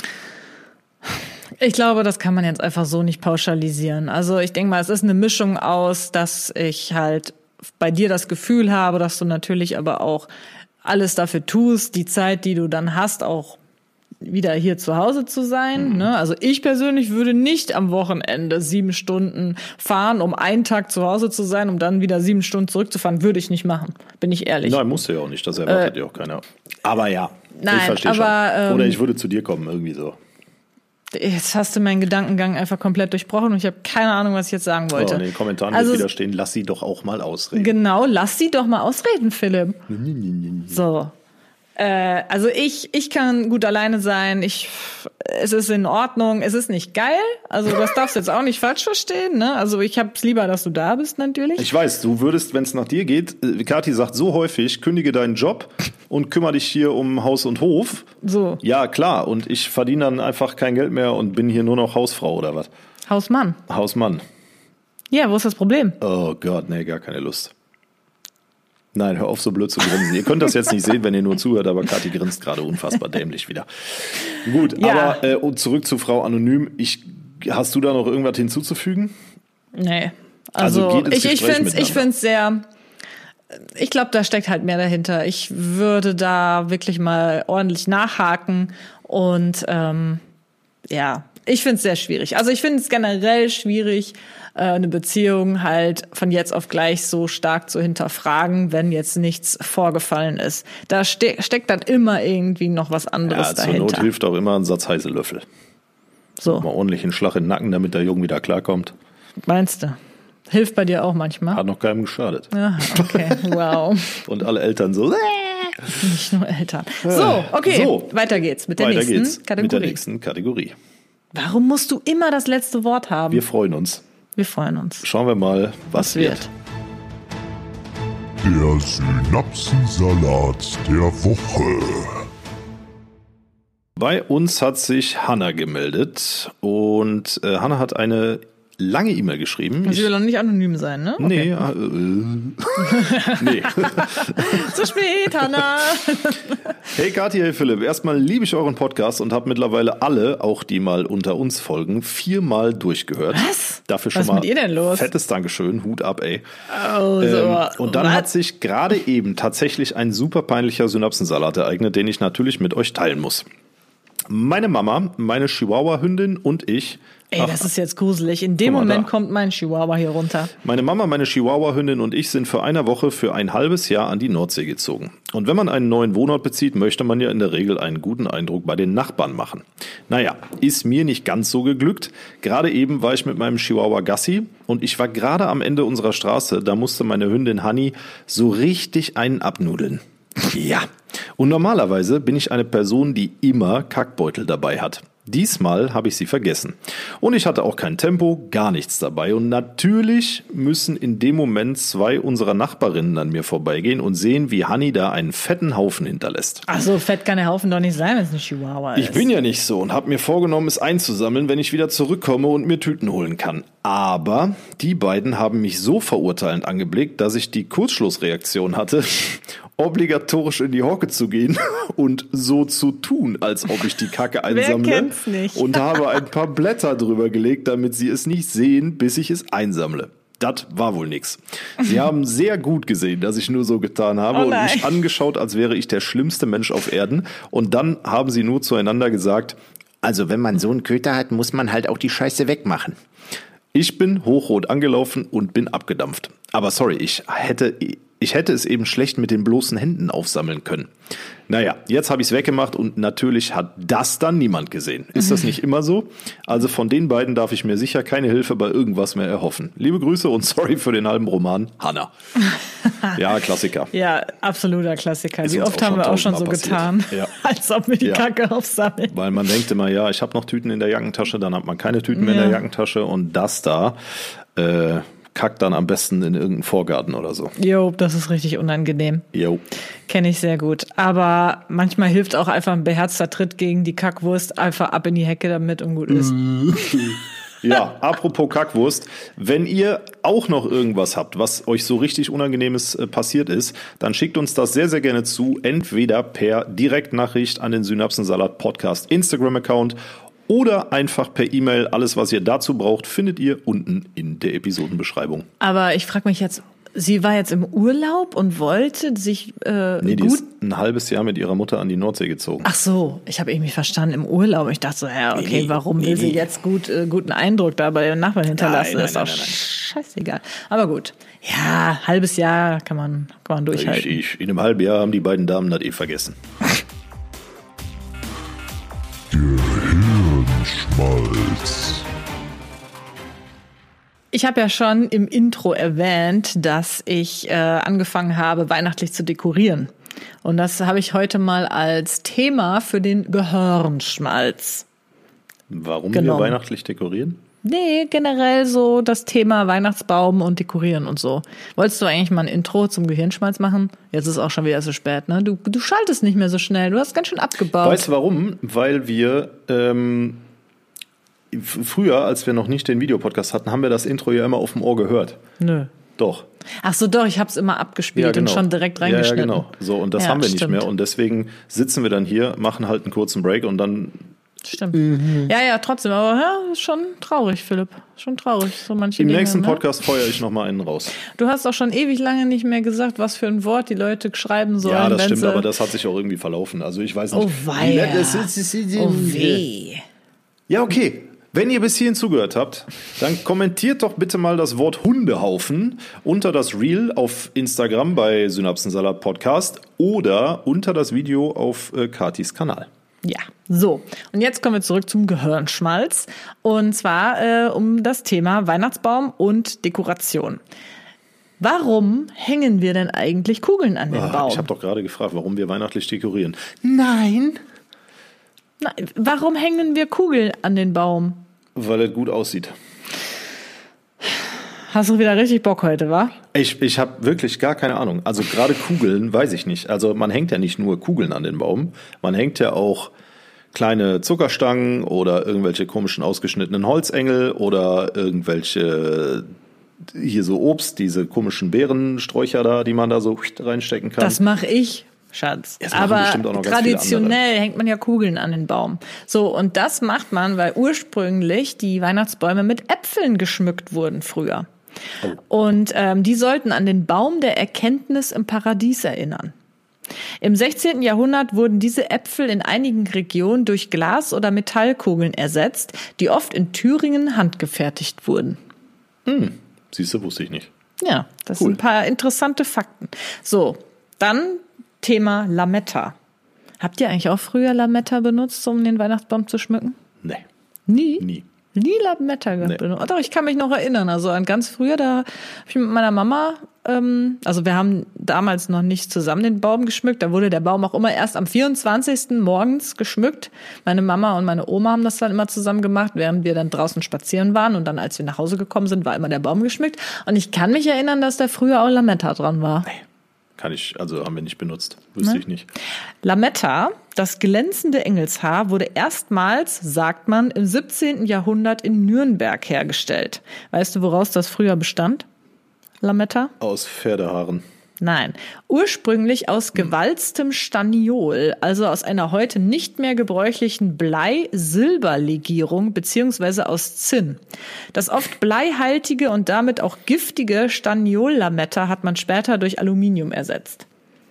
Ich glaube, das kann man jetzt einfach so nicht pauschalisieren. Also ich denke mal, es ist eine Mischung aus, dass ich halt bei dir das Gefühl habe, dass du natürlich aber auch alles dafür tust, die Zeit, die du dann hast, auch wieder hier zu Hause zu sein. Mhm. Ne? Also ich persönlich würde nicht am Wochenende sieben Stunden fahren, um einen Tag zu Hause zu sein, um dann wieder sieben Stunden zurückzufahren. Würde ich nicht machen, bin ich ehrlich. Nein, musst du ja auch nicht, das erwartet ja auch keiner. Aber ja, nein, ich verstehe aber, schon. ähm, Oder ich würde zu dir kommen, irgendwie so. Jetzt hast du meinen Gedankengang einfach komplett durchbrochen und ich habe keine Ahnung, was ich jetzt sagen wollte. Oh, in den Kommentaren Also- wird wieder stehen, lass sie doch auch mal ausreden. Genau, lass sie doch mal ausreden, Philipp. So. Äh, also ich, ich kann gut alleine sein. Ich, es ist in Ordnung. Es ist nicht geil. Also das darfst du jetzt auch nicht falsch verstehen. Ne? Also ich hab's lieber, dass du da bist natürlich. Ich weiß, du würdest, wenn es nach dir geht, äh, Kathi sagt so häufig, kündige deinen Job und kümmere dich hier um Haus und Hof. So, Ja, klar. Und ich verdiene dann einfach kein Geld mehr und bin hier nur noch Hausfrau oder was? Hausmann. Hausmann. Ja, wo ist das Problem? Oh Gott, nee, gar keine Lust. Nein, hör auf, so blöd zu grinsen. Ihr könnt das jetzt nicht sehen, wenn ihr nur zuhört, aber Kathi grinst gerade unfassbar dämlich wieder. Gut, Ja. aber äh, und zurück zu Frau Anonym. Ich, hast du da noch irgendwas hinzuzufügen? Nee. Also Also, geht ins ich, ich Gespräch finde es ich miteinander. find's sehr. Ich glaube, da steckt halt mehr dahinter. Ich würde da wirklich mal ordentlich nachhaken und ähm, ja, ich finde es sehr schwierig. Also ich finde es generell schwierig, äh, eine Beziehung halt von jetzt auf gleich so stark zu hinterfragen, wenn jetzt nichts vorgefallen ist. Da ste steckt dann immer irgendwie noch was anderes Ja, zur Not dahinter. hilft auch immer ein Satz heiße Löffel. Mal So, ordentlich einen Schlag in den Nacken, damit der Junge wieder klarkommt. meinst du? Hilft bei dir auch manchmal? Hat noch keinem geschadet. Ja, okay, wow. Und alle Eltern so, Nicht nur Eltern. So, okay, So. weiter geht's mit der weiter nächsten geht's Kategorie. mit der nächsten Kategorie. Warum musst du immer das letzte Wort haben? Wir freuen uns. Wir freuen uns. Schauen wir mal, was, Was wird? Der Synapsensalat der Woche. Bei uns hat sich Hanna gemeldet und äh, Hanna hat eine lange E-Mail geschrieben. Sie will doch nicht anonym sein, ne? Nee, Okay. äh, nee. Zu spät, Hanna. Hey Kathi, hey Philipp, erstmal liebe ich euren Podcast und habe mittlerweile alle, auch die mal unter uns folgen, viermal durchgehört. Was? Dafür Was schon mal mit ihr denn los? fettes Dankeschön, Hut ab, ey. Oh, so. Ähm, und dann Was? hat sich gerade eben tatsächlich ein super peinlicher Synapsensalat ereignet, den ich natürlich mit euch teilen muss. Meine Mama, meine Chihuahua-Hündin und ich. Ey, ach, das ist jetzt gruselig. In dem Guck mal Moment da. kommt mein Chihuahua hier runter. Meine Mama, meine Chihuahua-Hündin und ich sind für eine Woche für ein halbes Jahr an die Nordsee gezogen. Und wenn man einen neuen Wohnort bezieht, möchte man ja in der Regel einen guten Eindruck bei den Nachbarn machen. Naja, ist mir nicht ganz so geglückt. Gerade eben war ich mit meinem Chihuahua Gassi und ich war gerade am Ende unserer Straße. Da musste meine Hündin Hanni so richtig einen abnudeln. Ja. Und normalerweise bin ich eine Person, die immer Kackbeutel dabei hat. Diesmal habe ich sie vergessen. Und ich hatte auch kein Tempo, gar nichts dabei. Und natürlich müssen in dem Moment zwei unserer Nachbarinnen an mir vorbeigehen und sehen, wie Hanni da einen fetten Haufen hinterlässt. Ach so, fett kann der Haufen doch nicht sein, wenn es ein Chihuahua ist. Ich bin ja nicht so und habe mir vorgenommen, es einzusammeln, wenn ich wieder zurückkomme und mir Tüten holen kann. Aber die beiden haben mich so verurteilend angeblickt, dass ich die Kurzschlussreaktion hatte, obligatorisch in die Hocke zu gehen und so zu tun, als ob ich die Kacke einsammle. Wer kennt's nicht? Und habe ein paar Blätter drüber gelegt, damit sie es nicht sehen, bis ich es einsammle. Das war wohl nix. Sie haben sehr gut gesehen, dass ich nur so getan habe Oh und nein. mich angeschaut, als wäre ich der schlimmste Mensch auf Erden. Und dann haben sie nur zueinander gesagt, Also wenn man so einen Köter hat, muss man halt auch die Scheiße wegmachen. ich bin hochrot angelaufen und bin abgedampft. Aber sorry, ich hätte, ich hätte es eben schlecht mit den bloßen Händen aufsammeln können. Naja, jetzt habe ich es weggemacht und natürlich hat das dann niemand gesehen. Ist das nicht immer so? Also von den beiden darf ich mir sicher keine Hilfe bei irgendwas mehr erhoffen. Liebe Grüße und sorry für den halben Roman, Hanna. Ja, Klassiker. Ja, absoluter Klassiker. Ist Wie uns oft auch haben schon wir auch schon so tausendmal passiert. getan, Ja. als ob wir die Ja. Kacke aufsammeln. Weil man denkt immer, ja, ich habe noch Tüten in der Jackentasche, dann hat man keine Tüten mehr in Ja. der Jackentasche und das da äh, kackt dann am besten in irgendeinen Vorgarten oder so. Jo, das ist richtig unangenehm. Jo. Kenne ich sehr gut. Aber manchmal hilft auch einfach ein beherzter Tritt gegen die Kackwurst. Einfach ab in die Hecke damit und gut ist. Ja, apropos Kackwurst, wenn ihr auch noch irgendwas habt, was euch so richtig Unangenehmes äh, passiert ist, dann schickt uns das sehr, sehr gerne zu, entweder per Direktnachricht an den Synapsensalat Podcast Instagram-Account oder einfach per E-Mail. Alles, was ihr dazu braucht, findet ihr unten in der Episodenbeschreibung. Aber ich frage mich jetzt, sie war jetzt im Urlaub und wollte sich äh, Nee, die gut... ist ein halbes Jahr mit ihrer Mutter an die Nordsee gezogen. Ach so, ich habe irgendwie verstanden, im Urlaub. Ich dachte so, ja, okay, nee, warum nee, will sie nee. jetzt gut, äh, guten Eindruck da bei ihren Nachbarn hinterlassen? Nein, ist nein, doch nein, nein, scheißegal. Aber gut, ja, halbes Jahr kann man, kann man Ich, durchhalten. ich, in einem halben Jahr haben die beiden Damen das eh vergessen. Gehirnschmalz. Ich habe ja schon im Intro erwähnt, dass ich äh, angefangen habe, weihnachtlich zu dekorieren. Und das habe ich heute mal als Thema für den Gehirnschmalz. Warum Genommen. wir weihnachtlich dekorieren? Nee, generell so das Thema Weihnachtsbaum und Dekorieren und so. Wolltest du eigentlich mal ein Intro zum Gehirnschmalz machen? Jetzt ist auch schon wieder so spät, ne? Du, du schaltest nicht mehr so schnell. Du hast ganz schön abgebaut. Weißt du warum? Weil wir ähm, f- früher, als wir noch nicht den Videopodcast hatten, haben wir das Intro ja immer auf dem Ohr gehört. Nö. Doch. Ach so, doch, ich habe es immer abgespielt und schon direkt reingeschnitten. Ja, ja, genau. So, und das Ja, haben wir nicht stimmt. mehr. Und deswegen sitzen wir dann hier, machen halt einen kurzen Break und dann. Stimmt. Ja, ja, trotzdem. Aber ja, ist schon traurig, Philipp. Schon traurig, so manche Im Dinge, nächsten ne? Podcast feuere ich noch mal einen raus. Du hast auch schon ewig lange nicht mehr gesagt, was für ein Wort die Leute schreiben sollen. Ja, das wenn stimmt, sie aber das hat sich auch irgendwie verlaufen. Also ich weiß nicht. Oh weia. Wie- das ist- das ist- Oh weh. Ja, okay. Wenn ihr bis hierhin zugehört habt, dann kommentiert doch bitte mal das Wort Hundehaufen unter das Reel auf Instagram bei Synapsensalat Podcast oder unter das Video auf äh, Katis Kanal. Ja, so. Und jetzt kommen wir zurück zum Gehirnschmalz. Und zwar äh, um das Thema Weihnachtsbaum und Dekoration. Warum hängen wir denn eigentlich Kugeln an den Ah, Baum? ich habe doch gerade gefragt, warum wir weihnachtlich dekorieren. Nein, Na, warum hängen wir Kugeln an den Baum? weil es gut aussieht. Hast du wieder richtig Bock heute, wa? Ich, ich habe wirklich gar keine Ahnung. Also gerade Kugeln weiß ich nicht. Also man hängt ja nicht nur Kugeln an den Baum, man hängt ja auch kleine Zuckerstangen oder irgendwelche komischen ausgeschnittenen Holzengel oder irgendwelche hier so Obst, diese komischen Beerensträucher da, die man da so reinstecken kann. Das mache ich, Schatz. Das machen Aber bestimmt auch noch ganz viele traditionell andere. hängt man ja Kugeln an den Baum. So, und das macht man, weil ursprünglich die Weihnachtsbäume mit Äpfeln geschmückt wurden früher. Oh. Und ähm, die sollten an den Baum der Erkenntnis im Paradies erinnern. Im sechzehnten Jahrhundert wurden diese Äpfel in einigen Regionen durch Glas- oder Metallkugeln ersetzt, die oft in Thüringen handgefertigt wurden. Hm, siehst du, wusste ich nicht. Ja, das Cool. sind ein paar interessante Fakten. So, dann Thema Lametta. Habt ihr eigentlich auch früher Lametta benutzt, um den Weihnachtsbaum zu schmücken? Nee, Nie? nie. Nie Lametta Nee. benutzt. Doch, ich kann mich noch erinnern. Also an ganz früher, da habe ich mit meiner Mama, ähm, also wir haben damals noch nicht zusammen den Baum geschmückt. Da wurde der Baum auch immer erst am vierundzwanzigsten morgens geschmückt. Meine Mama und meine Oma haben das dann immer zusammen gemacht, während wir dann draußen spazieren waren. Und dann, als wir nach Hause gekommen sind, war immer der Baum geschmückt. Und ich kann mich erinnern, dass da früher auch Lametta dran war. Kann ich, also haben wir nicht benutzt. Wüsste Ne? ich nicht. Lametta, das glänzende Engelshaar, wurde erstmals, sagt man, im siebzehnten Jahrhundert in Nürnberg hergestellt. Weißt du, woraus das früher bestand? Lametta? Aus Pferdehaaren. Nein, ursprünglich aus gewalztem Staniol, also aus einer heute nicht mehr gebräuchlichen Blei-Silber-Legierung beziehungsweise aus Zinn. Das oft bleihaltige und damit auch giftige Staniol-Lametta hat man später durch Aluminium ersetzt.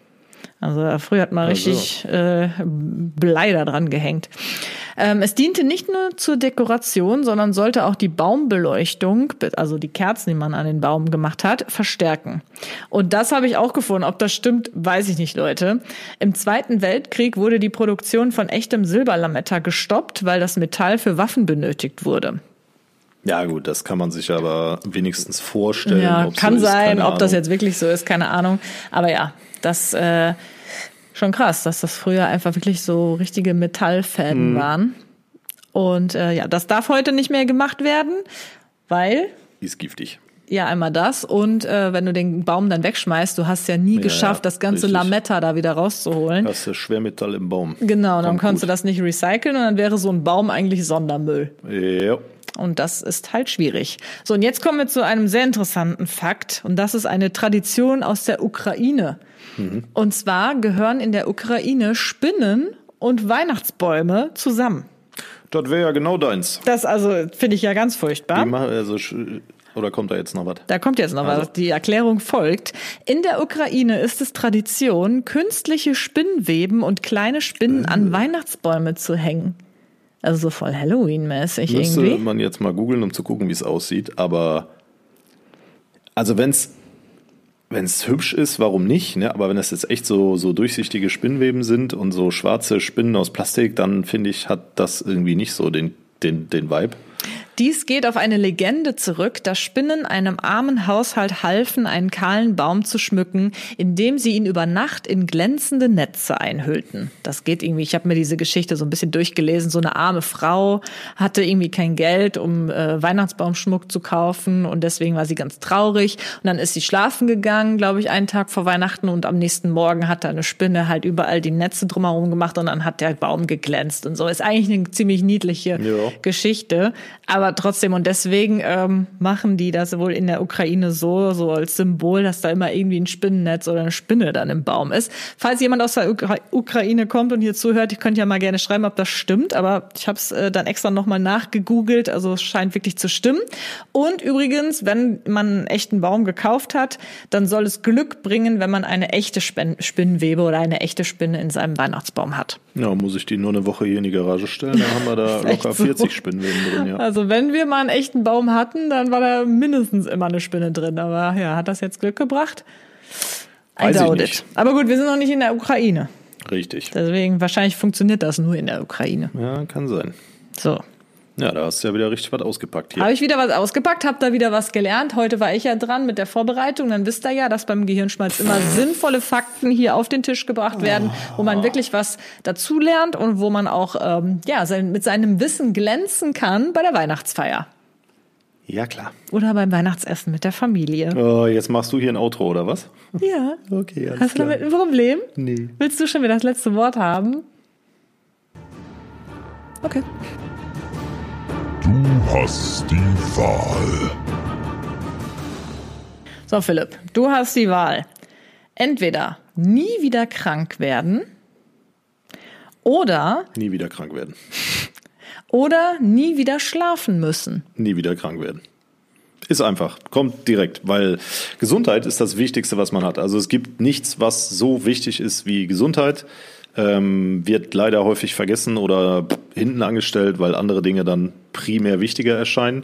Also früher hat man Also. richtig äh, Blei da dran gehängt. Ähm, es diente nicht nur zur Dekoration, sondern sollte auch die Baumbeleuchtung, also die Kerzen, die man an den Baum gemacht hat, verstärken. Und das habe ich auch gefunden. Ob das stimmt, weiß ich nicht, Leute. Im Zweiten Weltkrieg wurde die Produktion von echtem Silberlametta gestoppt, weil das Metall für Waffen benötigt wurde. Ja gut, das kann man sich aber wenigstens vorstellen. Ja, ob's kann so ist, sein, keine ob das Ahnung. jetzt wirklich so ist, keine Ahnung. Aber ja, das äh, schon krass, dass das früher einfach wirklich so richtige Metallfäden Mhm. waren. Und äh, ja, das darf heute nicht mehr gemacht werden, weil Die ist giftig. ja einmal das und äh, wenn du den Baum dann wegschmeißt, du hast ja nie Ja, geschafft, das ganze richtig. Lametta da wieder rauszuholen. Hast du Schwermetall im Baum. Genau, dann Kommt konntest du gut. das nicht recyceln und dann wäre so ein Baum eigentlich Sondermüll. Ja. Und das ist halt schwierig. So, und jetzt kommen wir zu einem sehr interessanten Fakt. Und das ist eine Tradition aus der Ukraine. Mhm. Und zwar gehören in der Ukraine Spinnen und Weihnachtsbäume zusammen. Das wäre ja genau deins. Das also finde ich ja ganz furchtbar. Die machen, also, sch- oder kommt da jetzt noch was? Da kommt jetzt noch Also. was. Die Erklärung folgt. In der Ukraine ist es Tradition, künstliche Spinnweben und kleine Spinnen an Weihnachtsbäume zu hängen. Also so voll Halloween-mäßig Müsste irgendwie. man jetzt mal googeln, um zu gucken, wie es aussieht. Aber also wenn es wenn es hübsch ist, warum nicht? Ne? Aber wenn das jetzt echt so so durchsichtige Spinnweben sind und so schwarze Spinnen aus Plastik, dann finde ich, hat das irgendwie nicht so den den den Vibe. Dies geht auf eine Legende zurück, dass Spinnen einem armen Haushalt halfen, einen kahlen Baum zu schmücken, indem sie ihn über Nacht in glänzende Netze einhüllten. Das geht irgendwie, ich habe mir diese Geschichte so ein bisschen durchgelesen, so eine arme Frau hatte irgendwie kein Geld, um äh, Weihnachtsbaumschmuck zu kaufen und deswegen war sie ganz traurig und dann ist sie schlafen gegangen, glaube ich, einen Tag vor Weihnachten und am nächsten Morgen hat da eine Spinne halt überall die Netze drumherum gemacht und dann hat der Baum geglänzt und so. Ist eigentlich eine ziemlich niedliche Ja. Geschichte, aber trotzdem und deswegen ähm, machen die das wohl in der Ukraine so, so als Symbol, dass da immer irgendwie ein Spinnennetz oder eine Spinne dann im Baum ist. Falls jemand aus der Ukra- Ukraine kommt und hier zuhört, ihr könnt ja mal gerne schreiben, ob das stimmt, aber ich habe es äh, dann extra nochmal nachgegoogelt, also es scheint wirklich zu stimmen. Und übrigens, wenn man einen echten Baum gekauft hat, dann soll es Glück bringen, wenn man eine echte Spin- Spinnenwebe oder eine echte Spinne in seinem Weihnachtsbaum hat. Ja, muss ich die nur eine Woche hier in die Garage stellen, dann haben wir da Echt locker so? vierzig Spinnweben drin, ja. Also wenn wir mal einen echten Baum hatten, dann war da mindestens immer eine Spinne drin. Aber ja, hat das jetzt Glück gebracht? I Weiß ich doubt nicht. it. Aber gut, wir sind noch nicht in der Ukraine. Richtig. Deswegen, wahrscheinlich funktioniert das nur in der Ukraine. Ja, kann sein. So. Ja, da hast du ja wieder richtig was ausgepackt hier. Habe ich wieder was ausgepackt, habe da wieder was gelernt. Heute war ich ja dran mit der Vorbereitung. Dann wisst ihr ja, dass beim Gehirnschmalz immer sinnvolle Fakten hier auf den Tisch gebracht werden, wo man wirklich was dazu lernt und wo man auch ähm, ja, sein, mit seinem Wissen glänzen kann bei der Weihnachtsfeier. Ja, klar. Oder beim Weihnachtsessen mit der Familie. Oh, jetzt machst du hier ein Outro, oder was? Ja. Okay, alles Hast du damit ein Problem? Nee. Willst du schon wieder das letzte Wort haben? Okay. Du hast die Wahl. So, Philipp, du hast die Wahl. Entweder nie wieder krank werden oder Nie wieder krank werden. oder nie wieder schlafen müssen. Nie wieder krank werden. Ist einfach, kommt direkt, weil Gesundheit ist das Wichtigste, was man hat. Also es gibt nichts, was so wichtig ist wie Gesundheit. Ähm, wird leider häufig vergessen oder hinten angestellt, weil andere Dinge dann primär wichtiger erscheinen.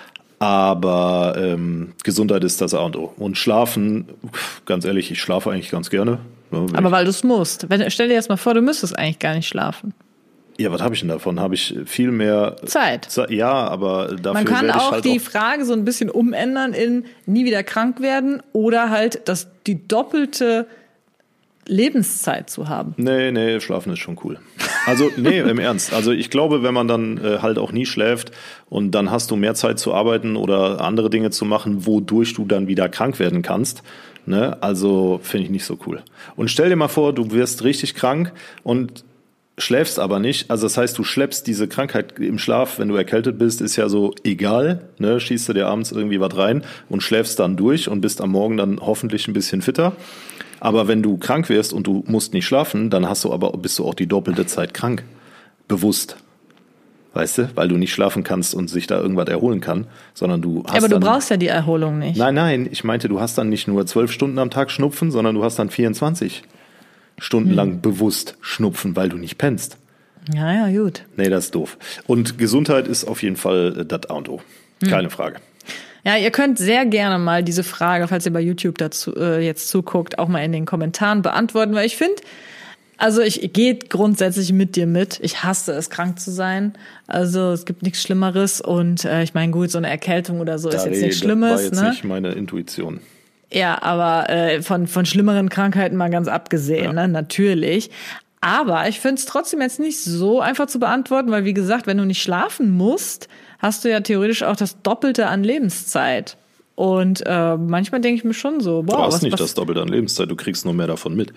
Aber ähm, Gesundheit ist das A und O. Und Schlafen, ganz ehrlich, ich schlafe eigentlich ganz gerne. Ja, Aber weil du es musst. Wenn, stell dir jetzt mal vor, du müsstest eigentlich gar nicht schlafen. Ja, was habe ich denn davon? Habe ich viel mehr Zeit. Ze- Ja, aber dafür Man kann werde ich auch halt die auch Frage so ein bisschen umändern in nie wieder krank werden oder halt das, die doppelte Lebenszeit zu haben. Nee, nee, schlafen ist schon cool. Also, nee, im Ernst. Also ich glaube, wenn man dann äh, halt auch nie schläft und dann hast du mehr Zeit zu arbeiten oder andere Dinge zu machen, wodurch du dann wieder krank werden kannst. Ne? Also finde ich nicht so cool. Und stell dir mal vor, du wirst richtig krank und schläfst aber nicht. Also das heißt, du schleppst diese Krankheit im Schlaf, wenn du erkältet bist, ist ja so egal. Ne? Schießt du dir abends irgendwie was rein und schläfst dann durch und bist am Morgen dann hoffentlich ein bisschen fitter. Aber wenn du krank wirst und du musst nicht schlafen, dann hast du aber, bist du auch die doppelte Zeit krank. Bewusst. Weißt du? Weil du nicht schlafen kannst und sich da irgendwas erholen kann, sondern du hast Aber du dann, brauchst ja die Erholung nicht. Nein, nein, ich meinte, du hast dann nicht nur zwölf Stunden am Tag Schnupfen, sondern du hast dann vierundzwanzig Stunden Hm. lang bewusst Schnupfen, weil du nicht pennst. Ja, ja, gut. Nee, das ist doof. Und Gesundheit ist auf jeden Fall äh, das A und O. Keine Frage. Ja, ihr könnt sehr gerne mal diese Frage, falls ihr bei YouTube dazu äh, jetzt zuguckt, auch mal in den Kommentaren beantworten, weil ich finde, also ich gehe grundsätzlich mit dir mit. Ich hasse es, krank zu sein. Also es gibt nichts Schlimmeres und äh, ich meine, gut, so eine Erkältung oder so ist jetzt nichts Schlimmes. Das war jetzt Ne? nicht meine Intuition. Ja, aber äh, von von schlimmeren Krankheiten mal ganz abgesehen, Ja. ne? Natürlich. Aber ich finde es trotzdem jetzt nicht so einfach zu beantworten, weil wie gesagt, wenn du nicht schlafen musst, hast du ja theoretisch auch das Doppelte an Lebenszeit. Und äh, manchmal denke ich mir schon so, Du boah, hast was, nicht was, das Doppelte an Lebenszeit, du kriegst nur mehr davon mit.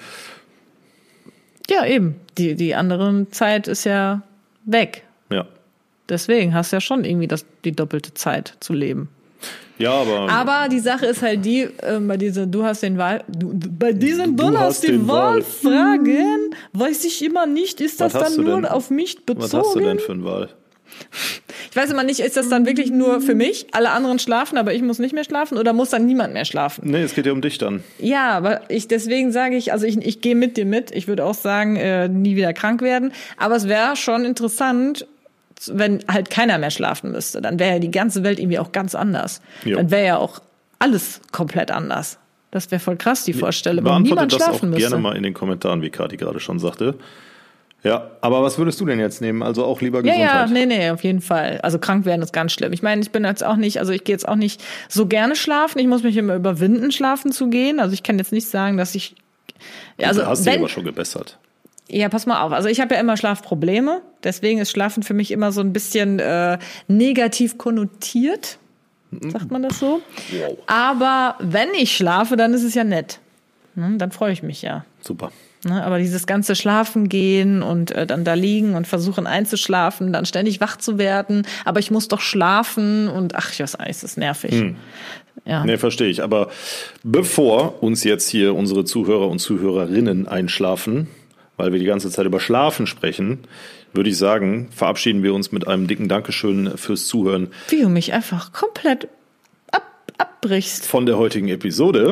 ja eben, die die andere Zeit ist ja weg. Ja. Deswegen hast du ja schon irgendwie das die doppelte Zeit zu leben. Ja, aber, Aber die Sache ist halt die, äh, bei dieser, du hast den Wahl, du, bei diesen Du du hast hast die den Wahl. Wahlfragen, weiß ich immer nicht, ist das Was hast dann du nur denn? auf mich bezogen? was hast du denn für eine Wahl? Ich weiß immer nicht, ist das dann wirklich nur für mich, alle anderen schlafen, aber ich muss nicht mehr schlafen oder muss dann niemand mehr schlafen? Nee, es geht ja um dich dann. Ja, aber ich deswegen sage ich, also ich, ich gehe mit dir mit. Ich würde auch sagen, äh, nie wieder krank werden. Aber es wäre schon interessant, wenn halt keiner mehr schlafen müsste. Dann wäre ja die ganze Welt irgendwie auch ganz anders. Jo. Dann wäre ja auch alles komplett anders. Das wäre voll krass, die Vorstellung, wenn Beantwortet niemand das auch schlafen müsste. gerne mal in den Kommentaren, wie Kathi gerade schon sagte. Ja, aber was würdest du denn jetzt nehmen? Also auch lieber Ja, Gesundheit? ja, nee, nee, auf jeden Fall. Also krank werden ist ganz schlimm. Ich meine, ich bin jetzt auch nicht, also ich gehe jetzt auch nicht so gerne schlafen. Ich muss mich immer überwinden, schlafen zu gehen. Also ich kann jetzt nicht sagen, dass ich, also du hast dich wenn, aber schon gebessert. ja, pass mal auf. Also ich habe ja immer Schlafprobleme. Deswegen ist Schlafen für mich immer so ein bisschen äh, negativ konnotiert. Sagt man das so? Wow. Aber wenn ich schlafe, dann ist es ja nett. Ne? Dann freue ich mich ja. Super. Ne, aber dieses ganze Schlafen gehen und äh, dann da liegen und versuchen einzuschlafen, dann ständig wach zu werden, aber ich muss doch schlafen und ach, ich weiß nicht, das ist nervig. Hm. Ja. Nee, verstehe ich. Aber bevor uns jetzt hier unsere Zuhörer und Zuhörerinnen einschlafen, weil wir die ganze Zeit über Schlafen sprechen, würde ich sagen, verabschieden wir uns mit einem dicken Dankeschön fürs Zuhören Wie du mich einfach komplett ab, abbrichst. von der heutigen Episode.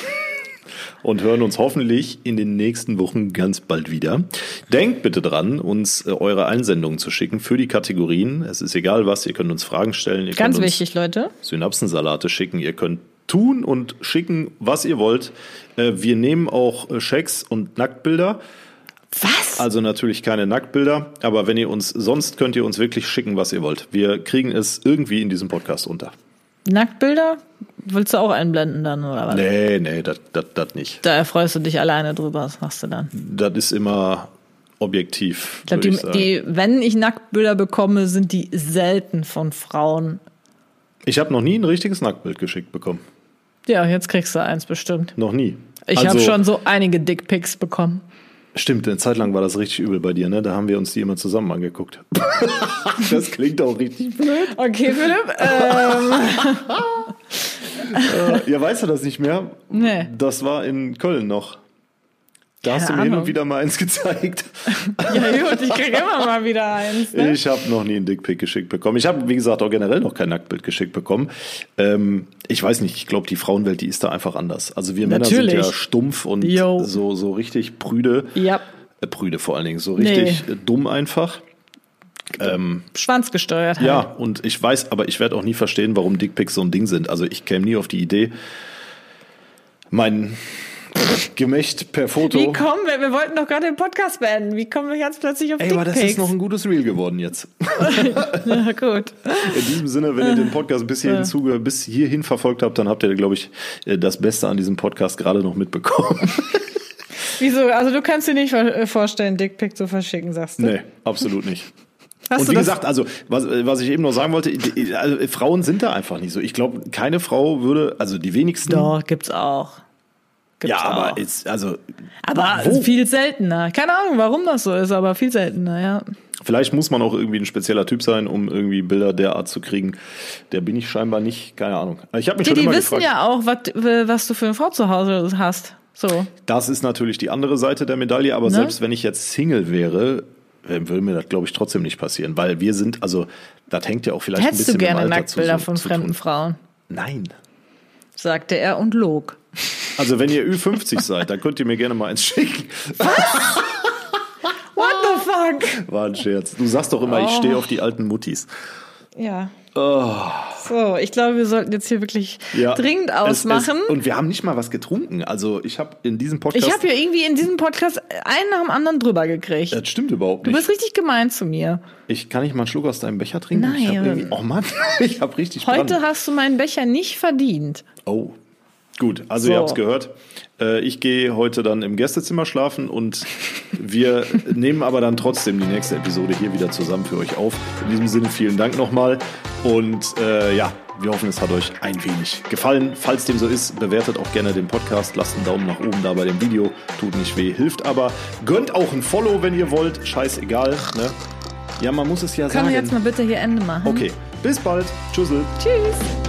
Und hören uns hoffentlich in den nächsten Wochen ganz bald wieder. Denkt bitte dran, uns äh, eure Einsendungen zu schicken für die Kategorien. Es ist egal was, ihr könnt uns Fragen stellen. Ihr Ganz könnt uns wichtig, Leute. Synapsensalate schicken. Ihr könnt tun und schicken, was ihr wollt. Äh, wir nehmen auch äh, Schecks und Nacktbilder. Was? Also natürlich keine Nacktbilder, aber wenn ihr uns, sonst könnt ihr uns wirklich schicken, was ihr wollt. Wir kriegen es irgendwie in diesem Podcast unter. Nacktbilder? Willst du auch einblenden dann, oder was? Nee, nee, das nicht. Da erfreust du dich alleine drüber, was machst du dann? Das ist immer objektiv, Ich glaub, würde die, ich sagen. die, wenn ich Nacktbilder bekomme, sind die selten von Frauen. Ich habe noch nie ein richtiges Nacktbild geschickt bekommen. Ja, jetzt kriegst du eins bestimmt. Noch nie. Ich also, habe schon so einige Dickpics bekommen. Stimmt, eine Zeit lang war das richtig übel bei dir, ne? Da haben wir uns die immer zusammen angeguckt. Das klingt auch richtig blöd. Okay, Philipp. Ähm. äh, ja, weißt du das nicht mehr? Nee. Das war in Köln noch. Da hast du mir hin und wieder mal eins gezeigt. Ja gut, ich kriege immer mal wieder eins. Ne? Ich habe noch nie einen Dickpic geschickt bekommen. Ich habe, wie gesagt, auch generell noch kein Nacktbild geschickt bekommen. Ähm, ich weiß nicht, ich glaube, die Frauenwelt, die ist da einfach anders. Also wir Männer Natürlich. sind ja stumpf und Yo. so so richtig prüde. Ja. Äh, prüde vor allen Dingen, so richtig nee. dumm einfach. Ähm, Schwanzgesteuert halt. Ja, und ich weiß, aber ich werde auch nie verstehen, warum Dickpics so ein Ding sind. Also ich käme nie auf die Idee, mein Gemächt per Foto. Wie kommen wir? Wir wollten doch gerade den Podcast beenden. Wie kommen wir ganz plötzlich auf Ey, Dickpics? aber das ist noch ein gutes Reel geworden jetzt. Ja, gut. In diesem Sinne, wenn ihr den Podcast bis hierhin, zuge- bis hierhin verfolgt habt, dann habt ihr, glaube ich, das Beste an diesem Podcast gerade noch mitbekommen. Wieso? Also du kannst dir nicht vorstellen, Dickpic zu verschicken, sagst du? Nee, absolut nicht. Hast und wie gesagt, also was, was ich eben noch sagen wollte, die, also, Frauen sind da einfach nicht so. Ich glaube, keine Frau würde, also die wenigsten. Doch, gibt's auch. Gibt's ja, aber auch. ist, also. Aber wo? viel seltener. Keine Ahnung, warum das so ist, aber viel seltener, ja. Vielleicht muss man auch irgendwie ein spezieller Typ sein, um irgendwie Bilder derart zu kriegen. Der bin ich scheinbar nicht, keine Ahnung. Ich habe mich Die, schon die immer wissen gefragt, ja auch, was, was du für eine Frau zu Hause hast. So. Das ist natürlich die andere Seite der Medaille, aber Ne? selbst wenn ich jetzt Single wäre, würde mir das, glaube ich, trotzdem nicht passieren, weil wir sind, also, das hängt ja auch vielleicht Hättest ein bisschen du gerne mit dem Alter Nacktbilder zu, von zu fremden tun. Frauen? Nein. Sagte er und log. Also wenn ihr Ü fünfzig seid, dann könnt ihr mir gerne mal eins schicken. What the fuck? War ein Scherz. Du sagst doch immer, Oh. ich stehe auf die alten Muttis. Ja. Oh. So, ich glaube, wir sollten jetzt hier wirklich Ja, dringend ausmachen. Es, es, und wir haben nicht mal was getrunken. Also ich habe in diesem Podcast... Ich habe hier irgendwie in diesem Podcast einen nach dem anderen drüber gekriegt. Das stimmt überhaupt Du nicht. bist richtig gemein zu mir. Ich kann nicht mal einen Schluck aus deinem Becher trinken. Nein. Ich hab irgendwie, oh Mann, ich habe richtig Heute Brand. hast du meinen Becher nicht verdient. Oh, gut. Also So. ihr habt's gehört. Äh, ich gehe heute dann im Gästezimmer schlafen und wir nehmen aber dann trotzdem die nächste Episode hier wieder zusammen für euch auf. In diesem Sinne vielen Dank nochmal und äh, ja, wir hoffen, es hat euch ein wenig gefallen. Falls dem so ist, bewertet auch gerne den Podcast, lasst einen Daumen nach oben da bei dem Video. Tut nicht weh, hilft aber. Gönnt auch ein Follow, wenn ihr wollt. Scheißegal, ne? Ja, man muss es ja Können sagen. wir jetzt mal bitte hier Ende machen? Okay, bis bald. Tschüssel. Tschüss.